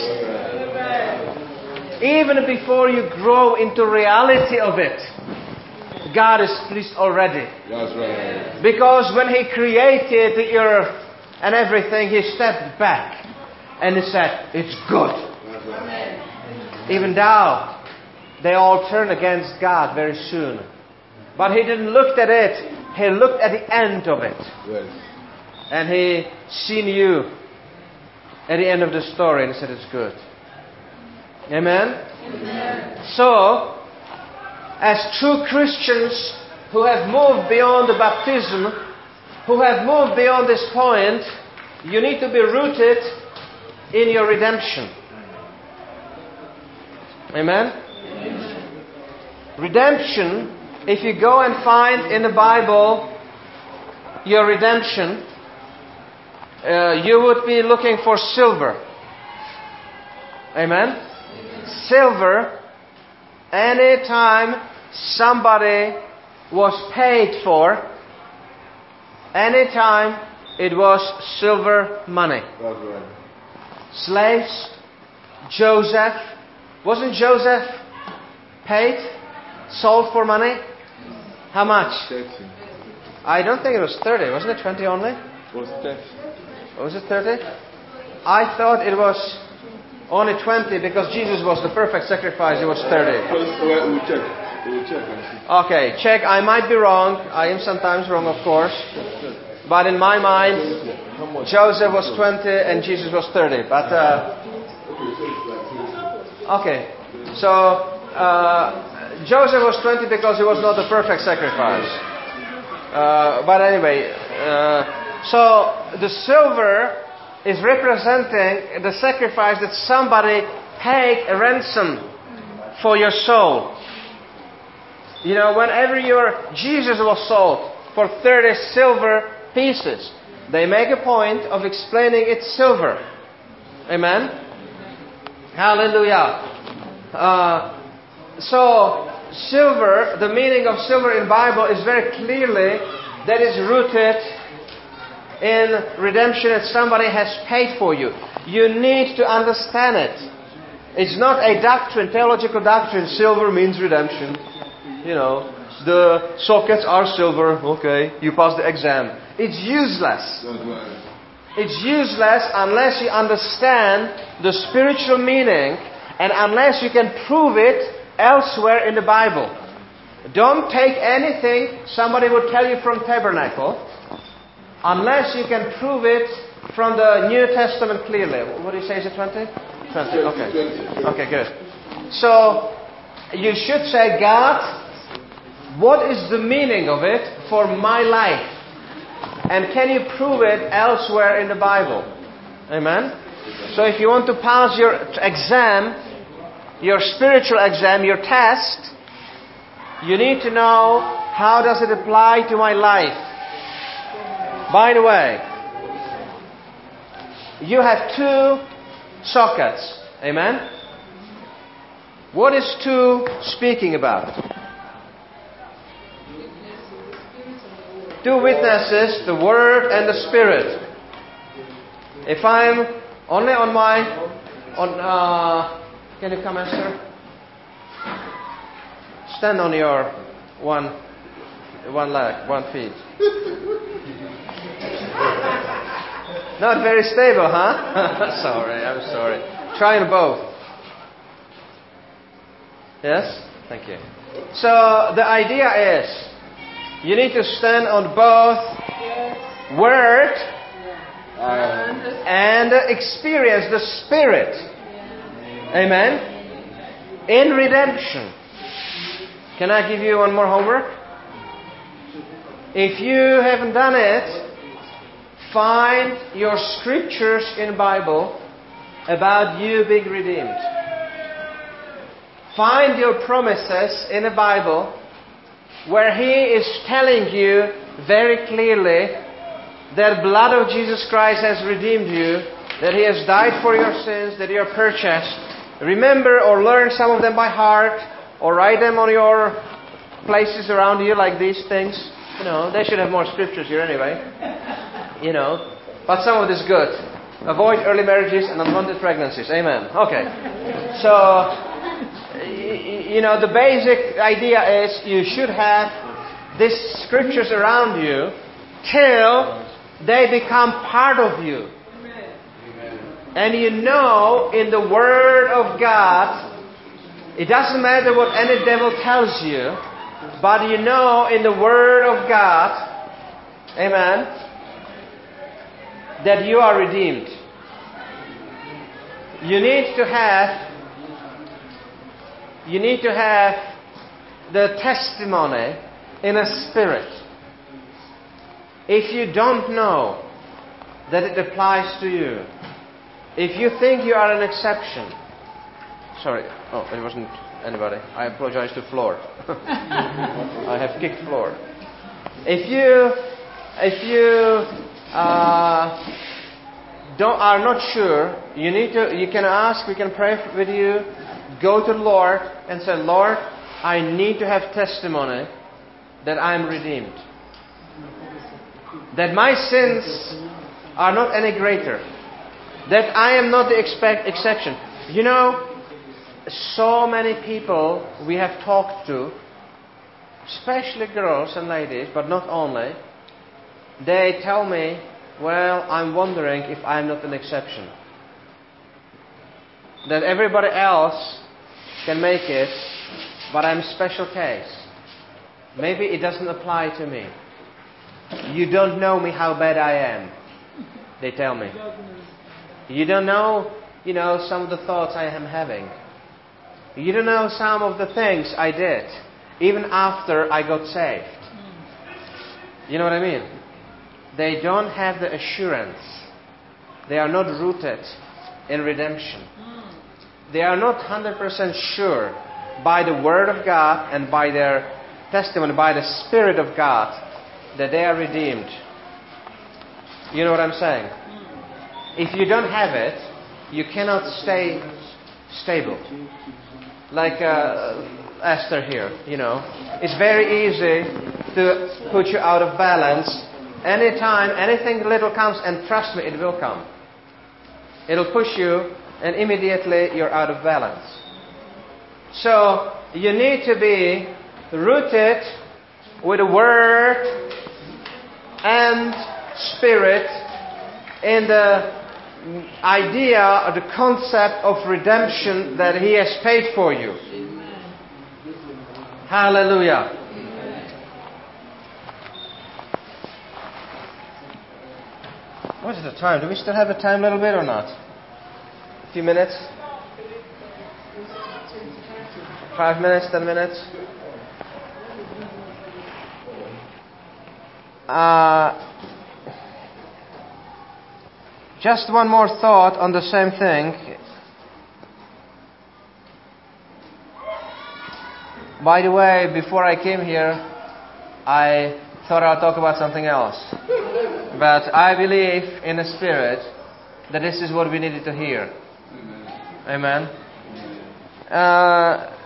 Even before you grow into reality of it, God is pleased already. That's right. Because when He created the earth and everything, He stepped back and He said, it's good. That's right. Even now, they all turn against God very soon. But He didn't look at it. He looked at the end of it. Yes. And He seen you at the end of the story and He said it's good. Amen? Amen. So, as true Christians who have moved beyond the baptism, who have moved beyond this point, you need to be rooted in your redemption. Amen? Redemption, if you go and find in the Bible your redemption, uh, you would be looking for silver. Amen? Silver, anytime somebody was paid for, anytime it was silver money. That's right. Slaves, Joseph, wasn't Joseph paid? Sold for money? How much? thirty. I don't think it was thirty. Wasn't it twenty only? Was thirty. Was it thirty? I thought it was only twenty because Jesus was the perfect sacrifice. It was thirty. We'll check. We'll check and see. Okay, check. I might be wrong. I am sometimes wrong, of course. But in my mind, Joseph was twenty and Jesus was thirty. But, uh, okay. So, uh, Joseph was twenty because he was not the perfect sacrifice. Uh, but anyway, uh, so the silver is representing the sacrifice that somebody paid a ransom for your soul. You know, whenever your Jesus was sold for thirty silver pieces, they make a point of explaining it's silver. Amen? Hallelujah. Uh, so, silver, the meaning of silver in Bible is very clearly that is rooted in redemption that somebody has paid for you. You need to understand it. It's not a doctrine, theological doctrine. Silver means redemption. You know, the sockets are silver. Okay, you pass the exam. It's useless. It's useless unless you understand the spiritual meaning and unless you can prove it elsewhere in the Bible. Don't take anything somebody would tell you from Tabernacle unless you can prove it from the New Testament clearly. What do you say? Is it twenty? twenty. Okay. Okay, good. So, you should say, God, what is the meaning of it for my life? And can you prove it elsewhere in the Bible? Amen? So if you want to pass your exam, your spiritual exam, your test, you need to know how does it apply to my life. By the way, you have two sockets. Amen? What is two speaking about? Two witnesses, the Word and the Spirit. If I'm only on my, on, uh, can you come, Esther? Stand on your one, one leg, one feet. Not very stable, huh? Sorry, I'm sorry. Trying both. Yes? Thank you. So the idea is, you need to stand on both Word and experience the Spirit. Amen? In redemption. Can I give you one more homework? If you haven't done it, find your scriptures in Bible about you being redeemed. Find your promises in the Bible where He is telling you very clearly that blood of Jesus Christ has redeemed you, that He has died for your sins, that you are purchased. Remember or learn some of them by heart, or write them on your places around you like these things. You know, they should have more scriptures here anyway. You know, but some of it is good. Avoid early marriages and unwanted pregnancies. Amen. Okay. So, you know, the basic idea is you should have these scriptures around you till they become part of you. And you know in the Word of God, it doesn't matter what any devil tells you, but you know in the Word of God, amen, that you are redeemed. You need to have You need to have the testimony in a spirit. If you don't know that it applies to you, if you think you are an exception, sorry, oh, it wasn't anybody. I apologize to floor. I have kicked floor. If you, if you uh, don't are not sure, you need to. You can ask. We can pray with you. Go to the Lord and say, Lord, I need to have testimony that I am redeemed. That my sins are not any greater. That I am not the expect, exception. You know, so many people we have talked to, especially girls and ladies, but not only, they tell me, well, I'm wondering if I'm not an exception. that everybody else can make it, but I'm a special case. Maybe it doesn't apply to me. You don't know me how bad I am, they tell me. You don't know, you know, some of the thoughts I am having. You don't know some of the things I did, even after I got saved. You know what I mean? They don't have the assurance. They are not rooted in redemption. They are not one hundred percent sure by the Word of God and by their testimony, by the Spirit of God, that they are redeemed. You know what I'm saying? If you don't have it, you cannot stay stable. Like uh, Esther here, you know. It's very easy to put you out of balance. Anytime anything little comes, and trust me, it will come. It'll push you, and immediately you're out of balance. So, you need to be rooted with the Word and Spirit in the idea or the concept of redemption that He has paid for you. Hallelujah. What is the time? Do we still have a time a little bit or not? A few minutes? Five minutes, ten minutes? Uh, just one more thought on the same thing. By the way, before I came here, I thought I'd talk about something else. But I believe in the Spirit that this is what we needed to hear. Amen. Uh,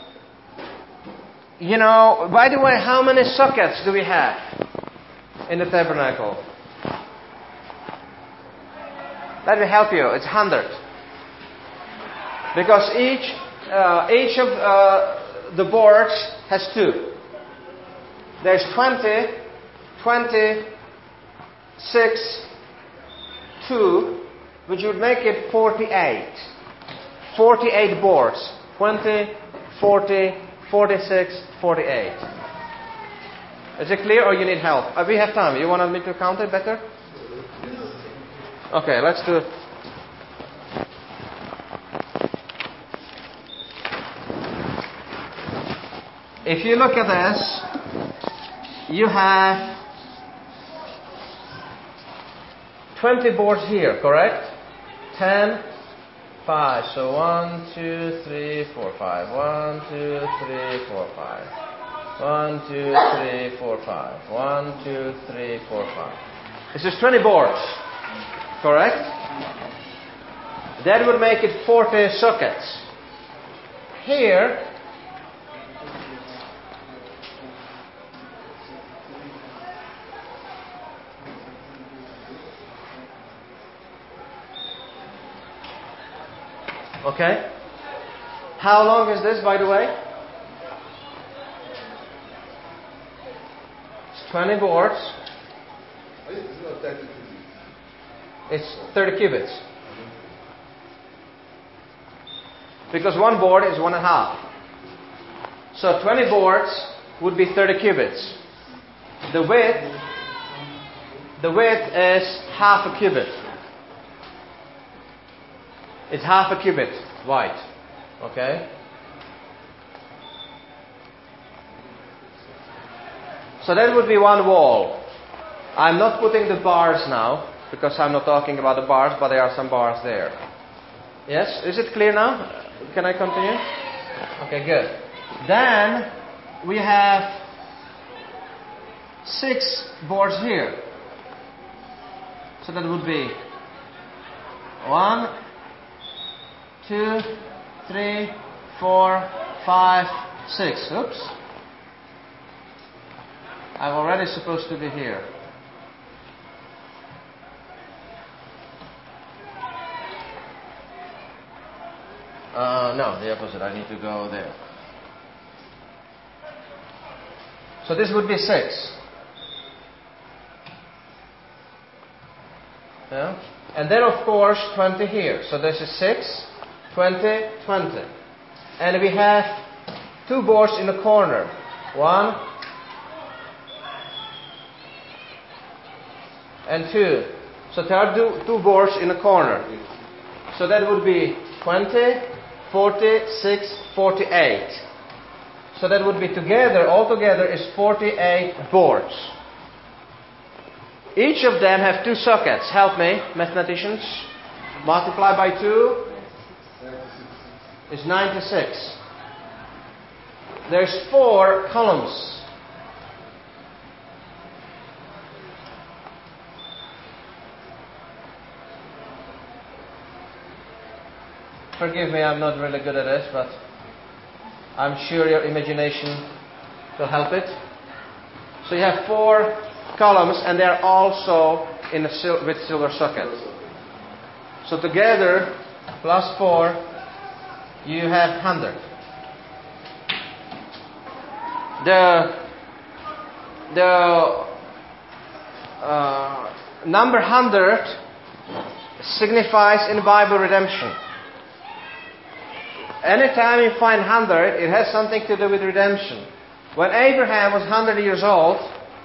you know, by the way, how many sockets do we have in the tabernacle? Let me help you. It's one hundred. Because each uh, each of uh, the boards has two. There's twenty, twenty, six, two, which would make it forty-eight. forty-eight boards. twenty, forty, forty-six, forty-eight. Is it clear or you need help? Uh, we have time. You want me to count it better? Okay, let's do it. If you look at this, you have twenty boards here, correct? ten, five. So one, two, three, four, five. one, two, three, four, five. one, two, three, four, five. one, two, three, four, five. This is twenty boards, correct? That would make it forty sockets. Here, okay. How long is this, by the way? It's twenty boards. It's thirty cubits. Because one board is one and a half. So twenty boards would be thirty cubits. The width, the width is half a cubit. It's half a cubit wide. Okay? So that would be one wall. I'm not putting the bars now, because I'm not talking about the bars, but there are some bars there. Yes? Is it clear now? Can I continue? Okay, good. Then we have six boards here. So that would be one, two, three, four, five, six. Oops. I'm already supposed to be here. Uh, no, the opposite. I need to go there. So this would be six. Yeah? And then, of course, twenty here. So this is six twenty, twenty. And we have two boards in the corner. One and two. So there are two, two boards in the corner. So that would be twenty, forty-six, forty-eight. So that would be together, altogether is forty-eight boards. Each of them have two sockets. Help me, mathematicians. Multiply by two is ninety-six. There's four columns. Forgive me, I'm not really good at this, but I'm sure your imagination will help it. So you have four columns, and they're also in a sil- with silver sockets. So together, plus four, you have one hundred. The the uh, number one hundred signifies in the Bible redemption. Anytime you find one hundred, it has something to do with redemption. When Abraham was one hundred years old,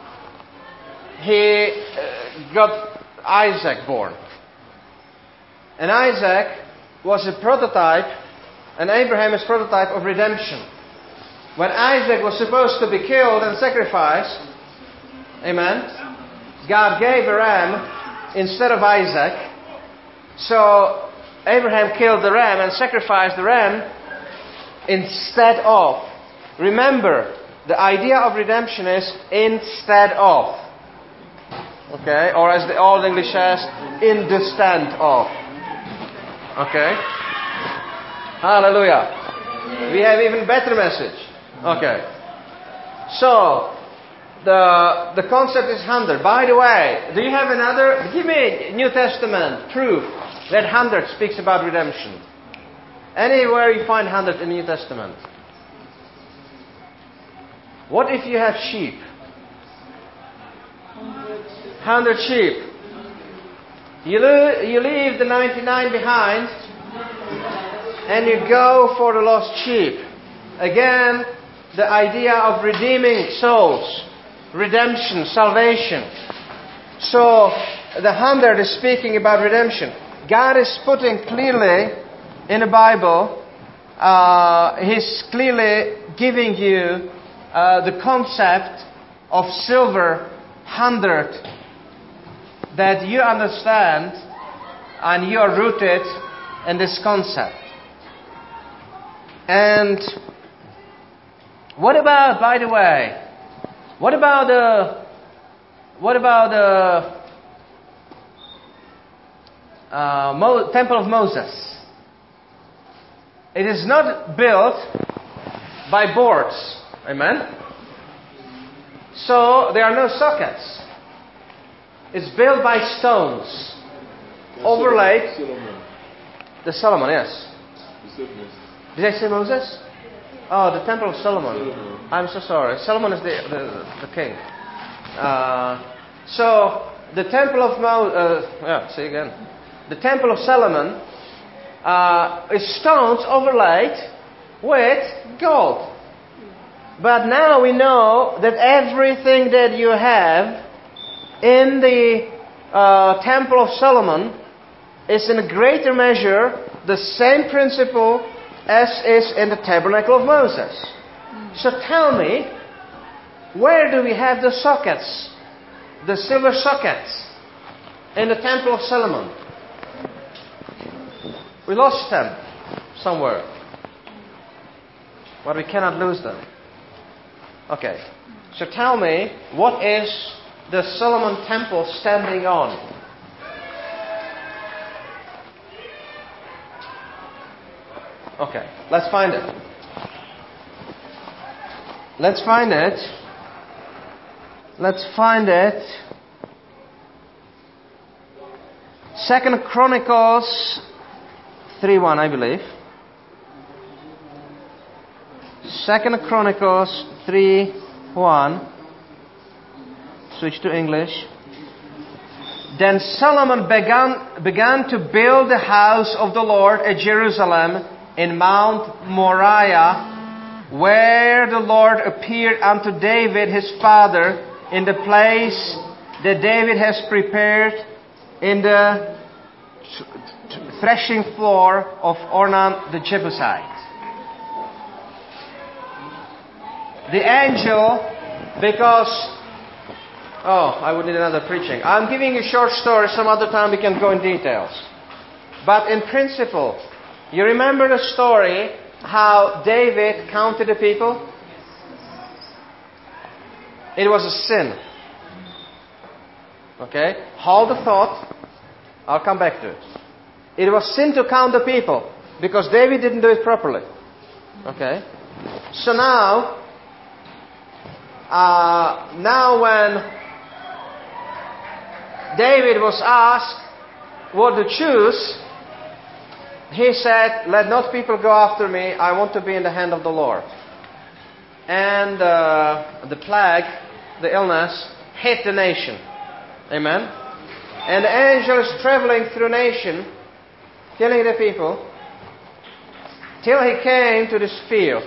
he uh, got Isaac born. And Isaac was a prototype, and Abraham is a prototype of redemption. When Isaac was supposed to be killed and sacrificed, amen, God gave a ram instead of Isaac. So Abraham killed the ram and sacrificed the ram instead of. Remember, the idea of redemption is instead of. Okay? Or as the Old English says, in the stand of. Okay? Hallelujah. We have even better message. Okay. So, the the concept is one hundred. By the way, do you have another? Give me New Testament proof that one hundred speaks about redemption. Anywhere you find one hundred in the New Testament. What if you have sheep? one hundred sheep. You, lo- you leave the ninety-nine behind and you go for the lost sheep. Again, the idea of redeeming souls, redemption, salvation. So, the one hundred is speaking about redemption. God is putting clearly in the Bible, uh, He's clearly giving you uh, the concept of silver hundred, that you understand and you are rooted in this concept. And what about, by the way, what about the, what about the uh, Mo- Temple of Moses? It is not built by boards. Amen? So there are no sockets. It's built by stones. Overlaid. Solomon. The Solomon, yes. You said Moses. Did I say Moses? Oh, the Temple of Solomon. Solomon. I'm so sorry. Solomon is the the, the king. Uh, so the Temple of Mo. Uh, yeah, say again. The Temple of Solomon uh, is stones overlaid with gold. But now we know that everything that you have in the uh, Temple of Solomon is in a greater measure the same principle as is in the Tabernacle of Moses. So tell me, where do we have the sockets, the silver sockets, in the Temple of Solomon? We lost them somewhere, but we cannot lose them. Okay, so tell me, what is the Solomon Temple standing on? Okay, let's find it. Let's find it. Let's find it. Second Chronicles three one, I believe. Second Chronicles three one. Switch to English. Then Solomon began, began to build the house of the Lord at Jerusalem in Mount Moriah, where the Lord appeared unto David his father in the place that David has prepared in the threshing floor of Ornan the Jebusite. The angel, because, oh, I would need another preaching. I'm giving you a short story, some other time we can go in details. But in principle, you remember the story how David counted the people? It was a sin. Okay? Hold the thought. I'll come back to it. It was sin to count the people because David didn't do it properly. Okay? So now, uh, now when David was asked what to choose, he said, "Let not people go after me. I want to be in the hand of the Lord." And uh, the plague, the illness, hit the nation. Amen? And the angel is traveling through nation, killing the people, till he came to this field.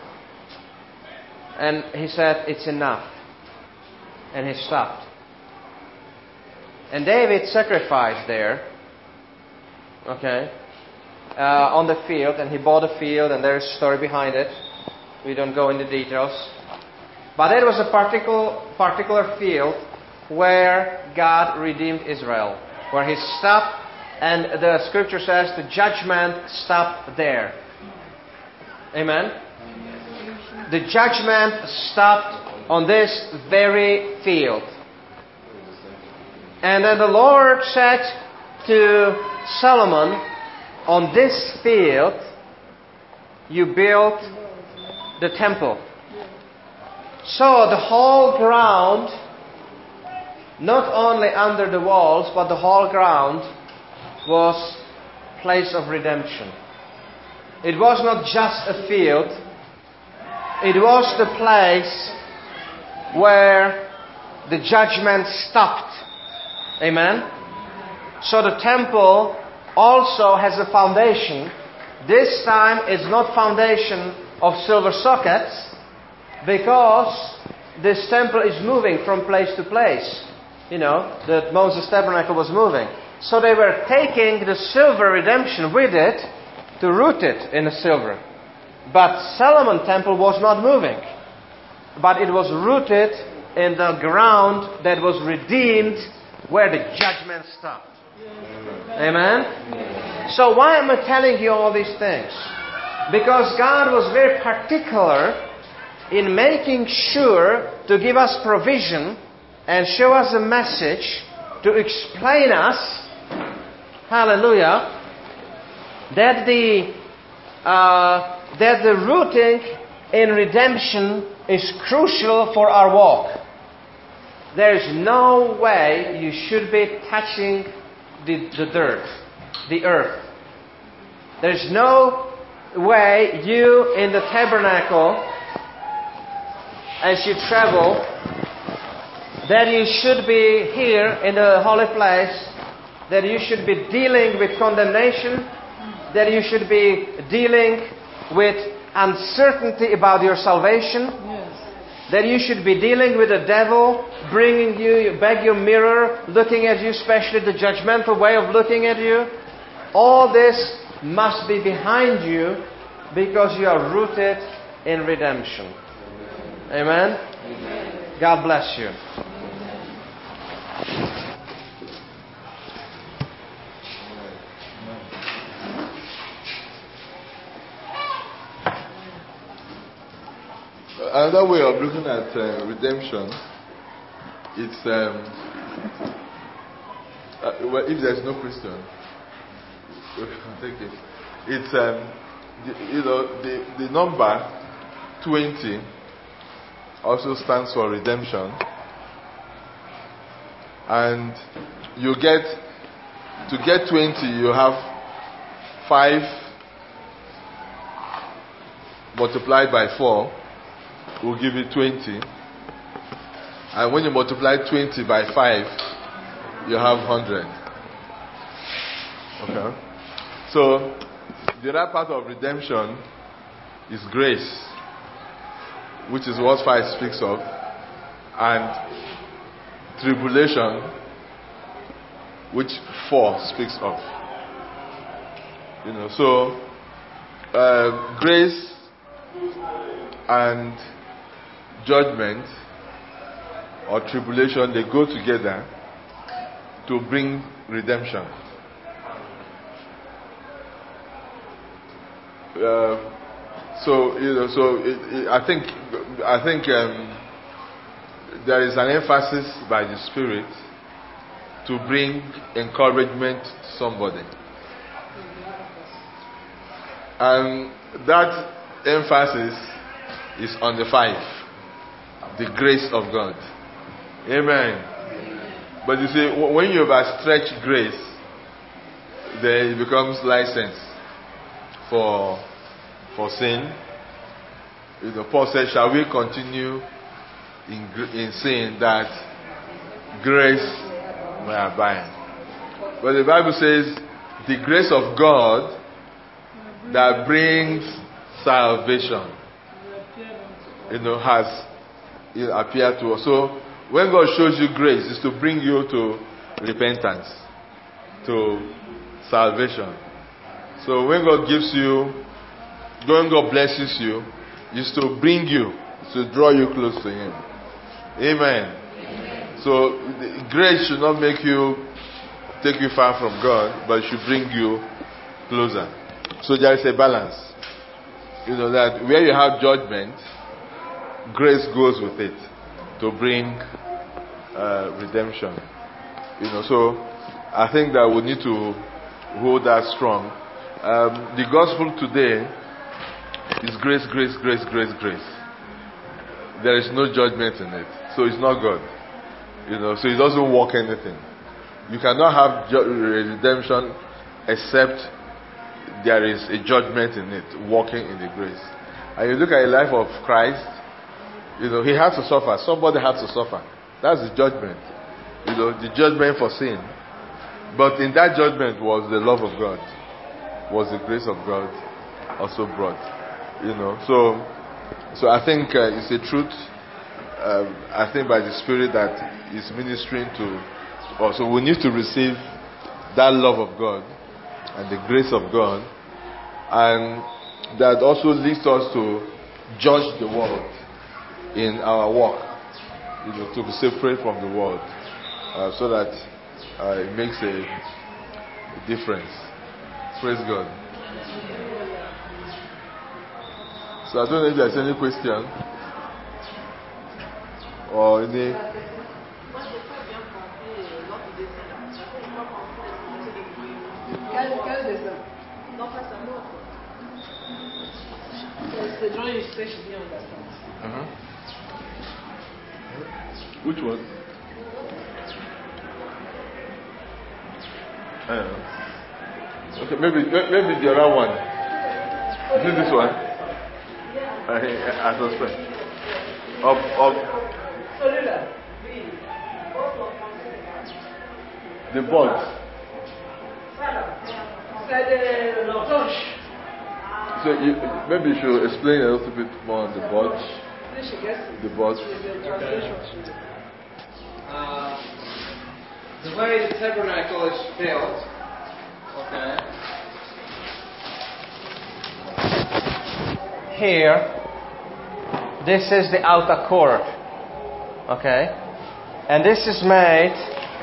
And he said, "It's enough." And he stopped. And David sacrificed there, okay, uh, on the field. And he bought a field, and there's a story behind it. We don't go into details. But it was a particular, particular field where God redeemed Israel. Where He stopped, and the scripture says the judgment stopped there. Amen? The judgment stopped on this very field. And then the Lord said to Solomon, "On this field you built the temple." So the whole ground, not only under the walls, but the whole ground was place of redemption. It was not just a field. It was the place where the judgment stopped. Amen? So the temple also has a foundation. This time it's not foundation of silver sockets, because this temple is moving from place to place. You know, the Moses tabernacle was moving. So they were taking the silver redemption with it to root it in the silver. But Solomon temple was not moving. But it was rooted in the ground that was redeemed, where the judgment stopped. Amen? So why am I telling you all these things? Because God was very particular in making sure to give us provision and show us a message to explain us, hallelujah, that the uh, that the rooting in redemption is crucial for our walk. There is no way you should be touching the, the dirt, the earth. There is no way you in the tabernacle, as you travel, that you should be here in the holy place, that you should be dealing with condemnation, that you should be dealing with uncertainty about your salvation, yes. That you should be dealing with the devil, bringing you back your mirror, looking at you, especially the judgmental way of looking at you. All this must be behind you because you are rooted in redemption. Amen? Amen. God bless you. Another way of looking at uh, redemption, it's um, uh, well, if there's no Christian, we can take it. It's um, the, you know the the number twenty also stands for redemption, and you get to get twenty, you have five multiplied by four. Will give you twenty. And when you multiply twenty by five, you have one hundred. Okay. So, the other part of redemption is grace, which is what five speaks of, and tribulation, which four speaks of. You know, so uh, grace and judgment or tribulation, they go together to bring redemption. Uh, so you know, so it, it, I think I think um, there is an emphasis by the Spirit to bring encouragement to somebody, and that emphasis is on the five, the grace of God. Amen. But you see, when you overstretch grace, then it becomes license for for sin. You know, Paul said, "Shall we continue in in sin that grace may abide?" But the Bible says, "The grace of God that brings salvation, you know, has it appeared to us." So when God shows you grace, it's to bring you to repentance, to salvation. So when God gives you, when God blesses you, it's to bring you, it's to draw you close to Him. Amen. Amen. So the grace should not make you, take you far from God, but it should bring you closer. So there is a balance. You know that where you have judgment, grace goes with it to bring uh, redemption. You know, so I think that we need to hold that strong. Um, the gospel today is grace, grace, grace, grace, grace. There is no judgment in it, so it's not God. You know, so it doesn't work anything. You cannot have ju- redemption except there is a judgment in it, walking in the grace. And you look at the life of Christ, you know, He had to suffer. Somebody had to suffer. That's the judgment. You know, the judgment for sin. But in that judgment was the love of God, was the grace of God also brought. You know, so so I think uh, it's a truth. Um, I think by the Spirit that is ministering to us. So we need to receive that love of God and the grace of God, and that also leads us to judge the world in our walk, you know, to be separate from the world, uh, so that uh, it makes a, a difference. Praise God. So I don't know if there's any question or any. Uh-huh. Which one? I don't know. Okay, maybe maybe the other one. Is it this one? I, I suspect. Of of the buds. So you, maybe you should explain a little bit more on the buds. The buds. Uh, the way the tabernacle is built, okay. Here, this is the outer court, okay, and this is made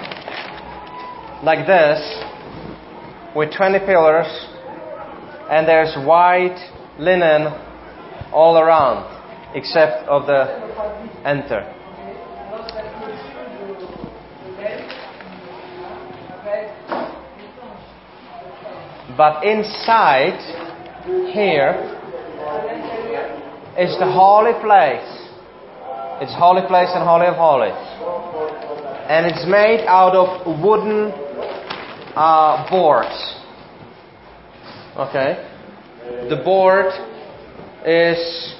like this with twenty pillars, and there's white linen all around, except of the enter. But inside here is the holy place. It's holy place and holy of holies. And it's made out of wooden uh, boards. Okay? The board is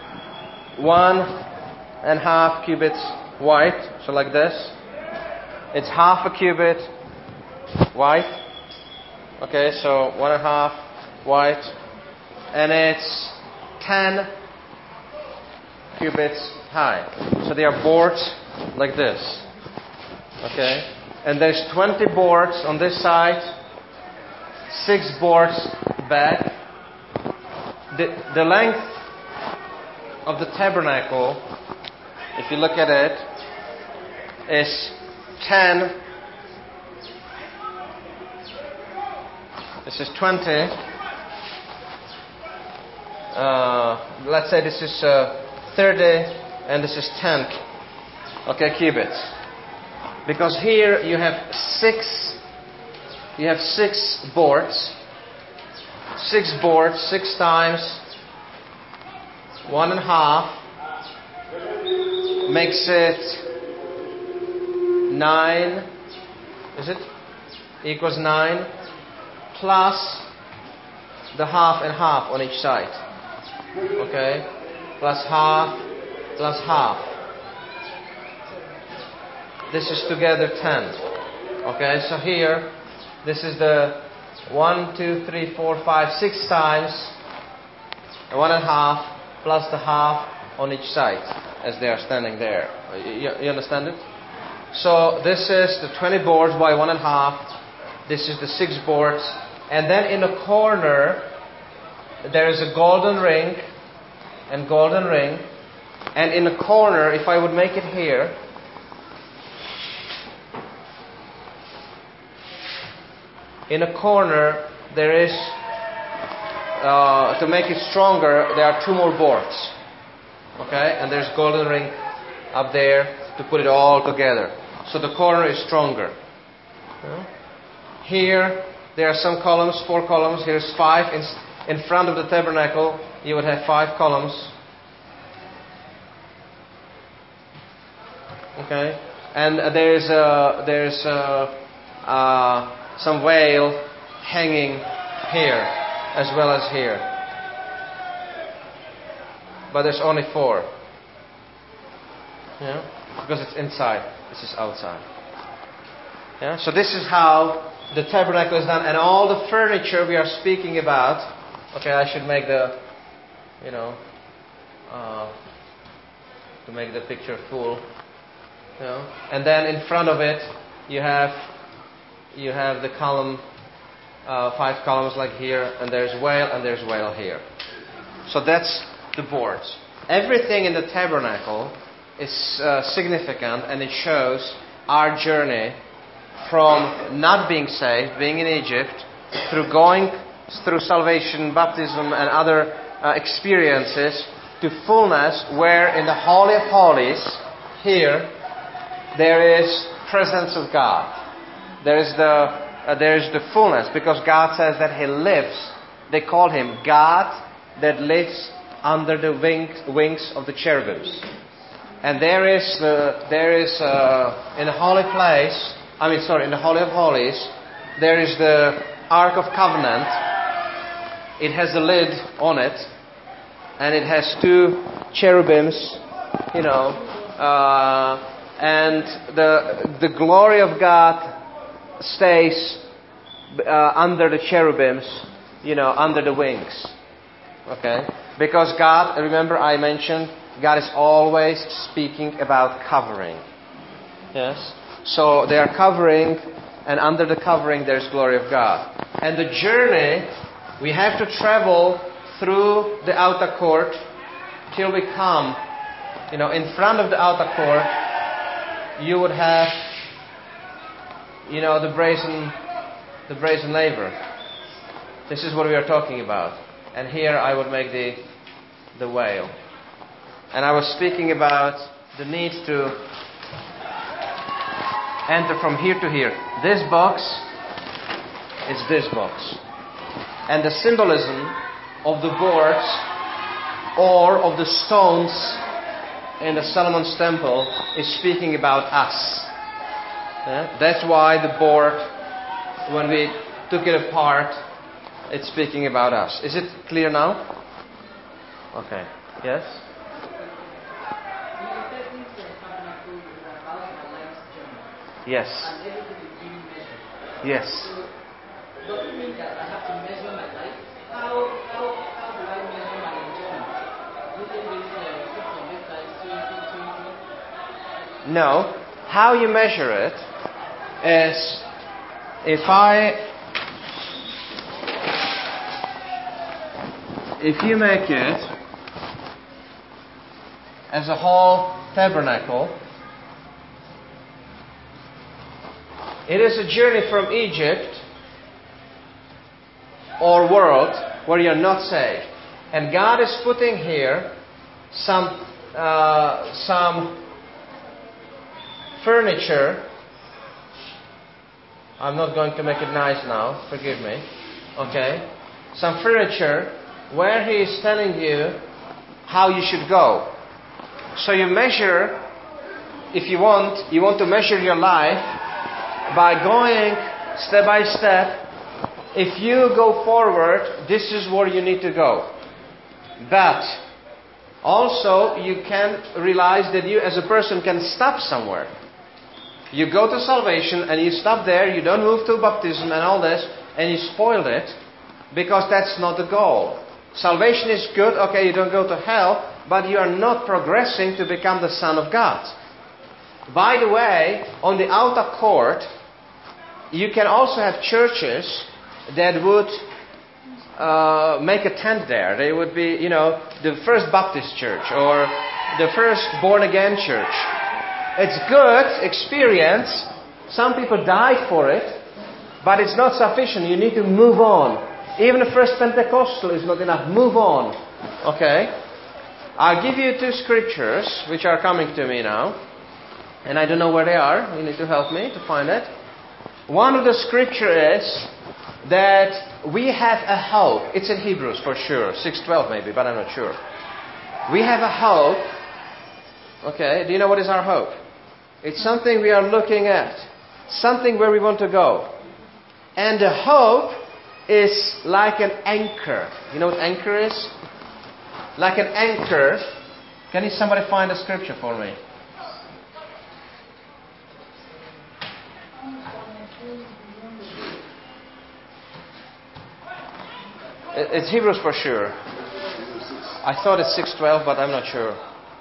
one and a half cubits wide, so like this. It's half a cubit wide. Okay, so one and a half wide. And it's ten cubits high. So they are boards like this. Okay? And there's twenty boards on this side, six boards back. The, the length of the tabernacle, if you look at it, is ten. This is twenty. Uh, let's say this is uh, thirty, and this is ten. Okay, cubits. Because here you have six. You have six boards. Six boards, six times one and a half makes it nine. Is it? Equals nine plus the half and half on each side. Okay? Plus half, plus half. This is together ten. Okay, so here, this is the one, two, three, four, five, six times one and a half plus the half on each side as they are standing there. You, you understand it? So this is the twenty boards by one and a half. This is the six boards. And then in the corner, there is a golden ring and golden ring. And in the corner, if I would make it here, in a corner, there is, uh, to make it stronger, there are two more boards. Okay? And there's golden ring up there to put it all together. So the corner is stronger. Yeah. Here, there are some columns, four columns. Here's five. In, in front of the tabernacle, you would have five columns. Okay? And uh, there's, uh, there's uh, uh, some veil hanging here as well as here. But there's only four. Yeah? Because it's inside. This is outside. Yeah? So this is how the tabernacle is done. And all the furniture we are speaking about. Okay, I should make the, you know, uh, to make the picture full. You know? And then in front of it, you have You have the column, uh, five columns like here, and there's veil, and there's veil here. So that's the boards. Everything in the tabernacle is uh, significant, and it shows our journey from not being saved, being in Egypt, through going through salvation, baptism, and other uh, experiences, to fullness, where in the Holy of Holies, here, there is presence of God. There is the uh, there is the fullness, because God says that He lives. They call Him God that lives under the wings, wings of the cherubims. And there is the there is uh, in the holy place. I mean, sorry, in the Holy of Holies, there is the Ark of Covenant. It has a lid on it, and it has two cherubims. You know, uh, and the the glory of God stays uh, under the cherubims, you know, under the wings. Okay? Because God, remember I mentioned, God is always speaking about covering. Yes? So they are covering, and under the covering there's glory of God. And the journey, we have to travel through the outer court till we come, you know, in front of the outer court, you would have, you know, the brazen, the brazen laver. This is what we are talking about. And here I would make the, the veil. And I was speaking about the need to enter from here to here. This box is this box. And the symbolism of the boards or of the stones in the Solomon's temple is speaking about us. Yeah? That's why the board, when we took it apart, it's speaking about us. Is it clear now? Okay. Yes? Yes. And everything is being measured. Yes. So, does it mean that I have to measure my life? How, how, how do I measure my enjoyment? Using this uh, scripture, this like twenty twenty? No. How you measure it is if I if you make it as a whole tabernacle, it is a journey from Egypt or world where you're not saved. And God is putting here some uh, some furniture. I'm not going to make it nice now, forgive me. Okay? Some furniture where He is telling you how you should go. So you measure, if you want, you want to measure your life by going step by step. If you go forward, this is where you need to go. But also you can realize that you as a person can stop somewhere. You go to salvation and you stop there, you don't move to baptism and all this, and you spoiled it, because that's not the goal. Salvation is good, okay, you don't go to hell, but you are not progressing to become the Son of God. By the way, on the outer court, you can also have churches that would uh, make a tent there. They would be, you know, the First Baptist Church or the First Born Again Church. It's good experience. Some people died for it, but it's not sufficient. You need to move on. Even the First Pentecostal is not enough. Move on. Okay? I'll give you two scriptures which are coming to me now. And I don't know where they are. You need to help me to find it. One of the scripture is that we have a hope. It's in Hebrews for sure. six twelve maybe, but I'm not sure. We have a hope. Okay, do you know what is our hope? It's something we are looking at. Something where we want to go. And the hope is like an anchor. You know what anchor is? Like an anchor. Can you somebody find a scripture for me? It's Hebrews for sure. I thought it's six twelve, but I'm not sure.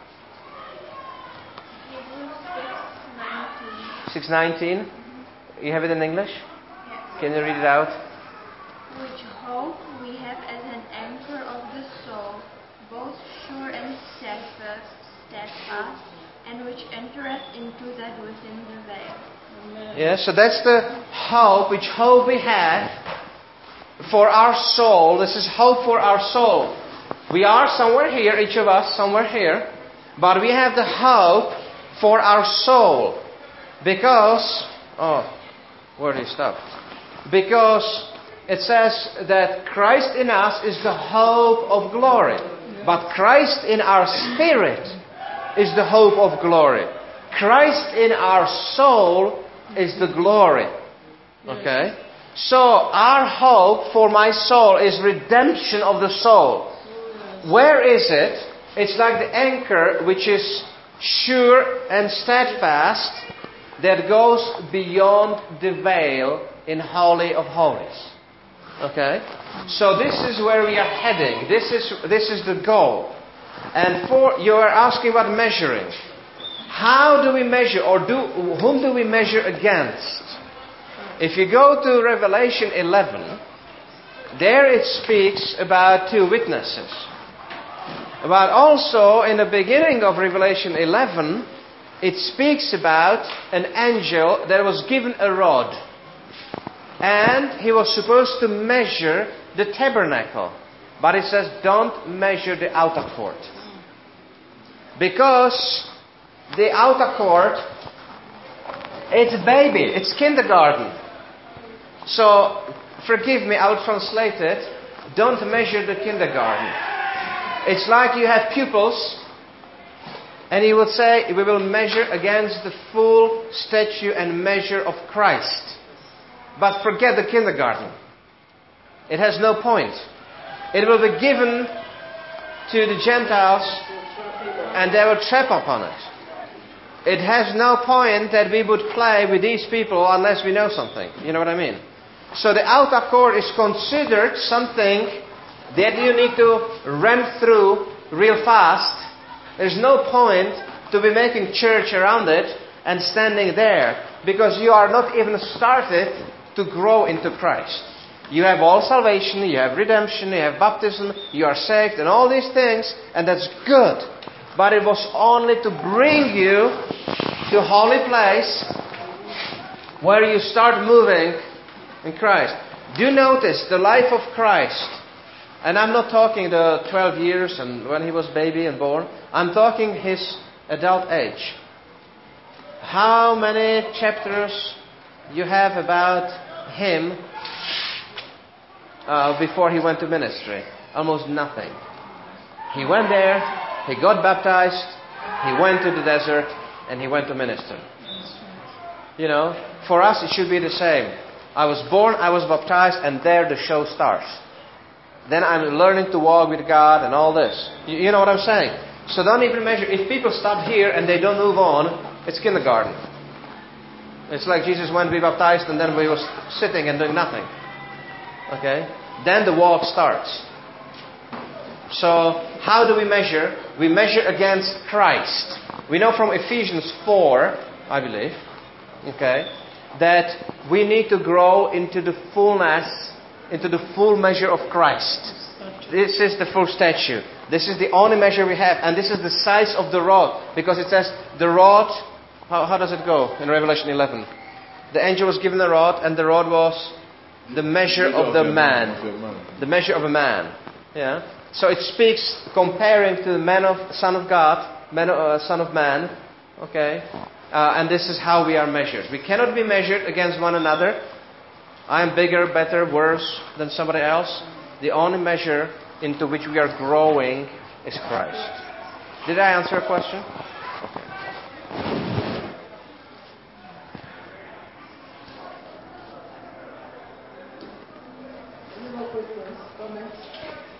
six nineteen. You have it in English? Yes. Can you read it out? Which hope we have as an anchor of the soul, both sure and steadfast, steadfast, and which entereth into that within the veil. Yeah, so that's the hope, which hope we have for our soul. This is hope for our soul. We are somewhere here, each of us somewhere here, but we have the hope for our soul. Because, oh, where did he stop? Because it says that Christ in us is the hope of glory. But Christ in our spirit is the hope of glory. Christ in our soul is the glory. Okay? So our hope for my soul is redemption of the soul. Where is it? It's like the anchor which is sure and steadfast, that goes beyond the veil in Holy of Holies. Okay? So this is where we are heading. This is this is the goal. And for you are asking about measuring. How do we measure, or do whom do we measure against? If you go to Revelation eleven, there it speaks about two witnesses. But also in the beginning of Revelation eleven, it speaks about an angel that was given a rod. And he was supposed to measure the tabernacle. But it says, don't measure the outer court. Because the outer court, it's a baby, it's kindergarten. So, forgive me, I'll translate it. Don't measure the kindergarten. It's like you have pupils, and he would say, we will measure against the full stature and measure of Christ. But forget the kindergarten. It has no point. It will be given to the Gentiles, and they will trap upon it. it has no point that we would play with these people unless we know something. You know what I mean? So the outer court is considered something that you need to run through real fast. There's no point to be making church around it and standing there, because you are not even started to grow into Christ. You have all salvation, you have redemption, you have baptism, you are saved, and all these things, and that's good. But it was only to bring you to a holy place where you start moving in Christ. Do you notice the life of Christ? And I'm not talking the twelve years and when he was baby and born. I'm talking his adult age. How many chapters you have about him uh, before he went to ministry? Almost nothing. He went there, he got baptized, he went to the desert, and he went to minister. You know, for us it should be the same. I was born, I was baptized, and there the show starts. Then I'm learning to walk with God and all this. You, you know what I'm saying? So don't even measure. If people stop here and they don't move on, it's kindergarten. It's like Jesus went to be baptized and then we were sitting and doing nothing. Okay? Then the walk starts. So how do we measure? We measure against Christ. We know from Ephesians four, I believe, okay, that we need to grow into the fullness, into the full measure of Christ. This is the full stature. This is the only measure we have. And this is the size of the rod. Because it says the rod, how, how does it go in Revelation eleven? The angel was given a rod, and the rod was the measure of the man. The measure of a man. Yeah. So it speaks comparing to the man of Son of God, man, uh, Son of Man. Okay. Uh, and this is how we are measured. We cannot be measured against one another. I am bigger, better, worse than somebody else. The only measure into which we are growing is Christ. Did I answer a question? Okay. Any more questions, comments?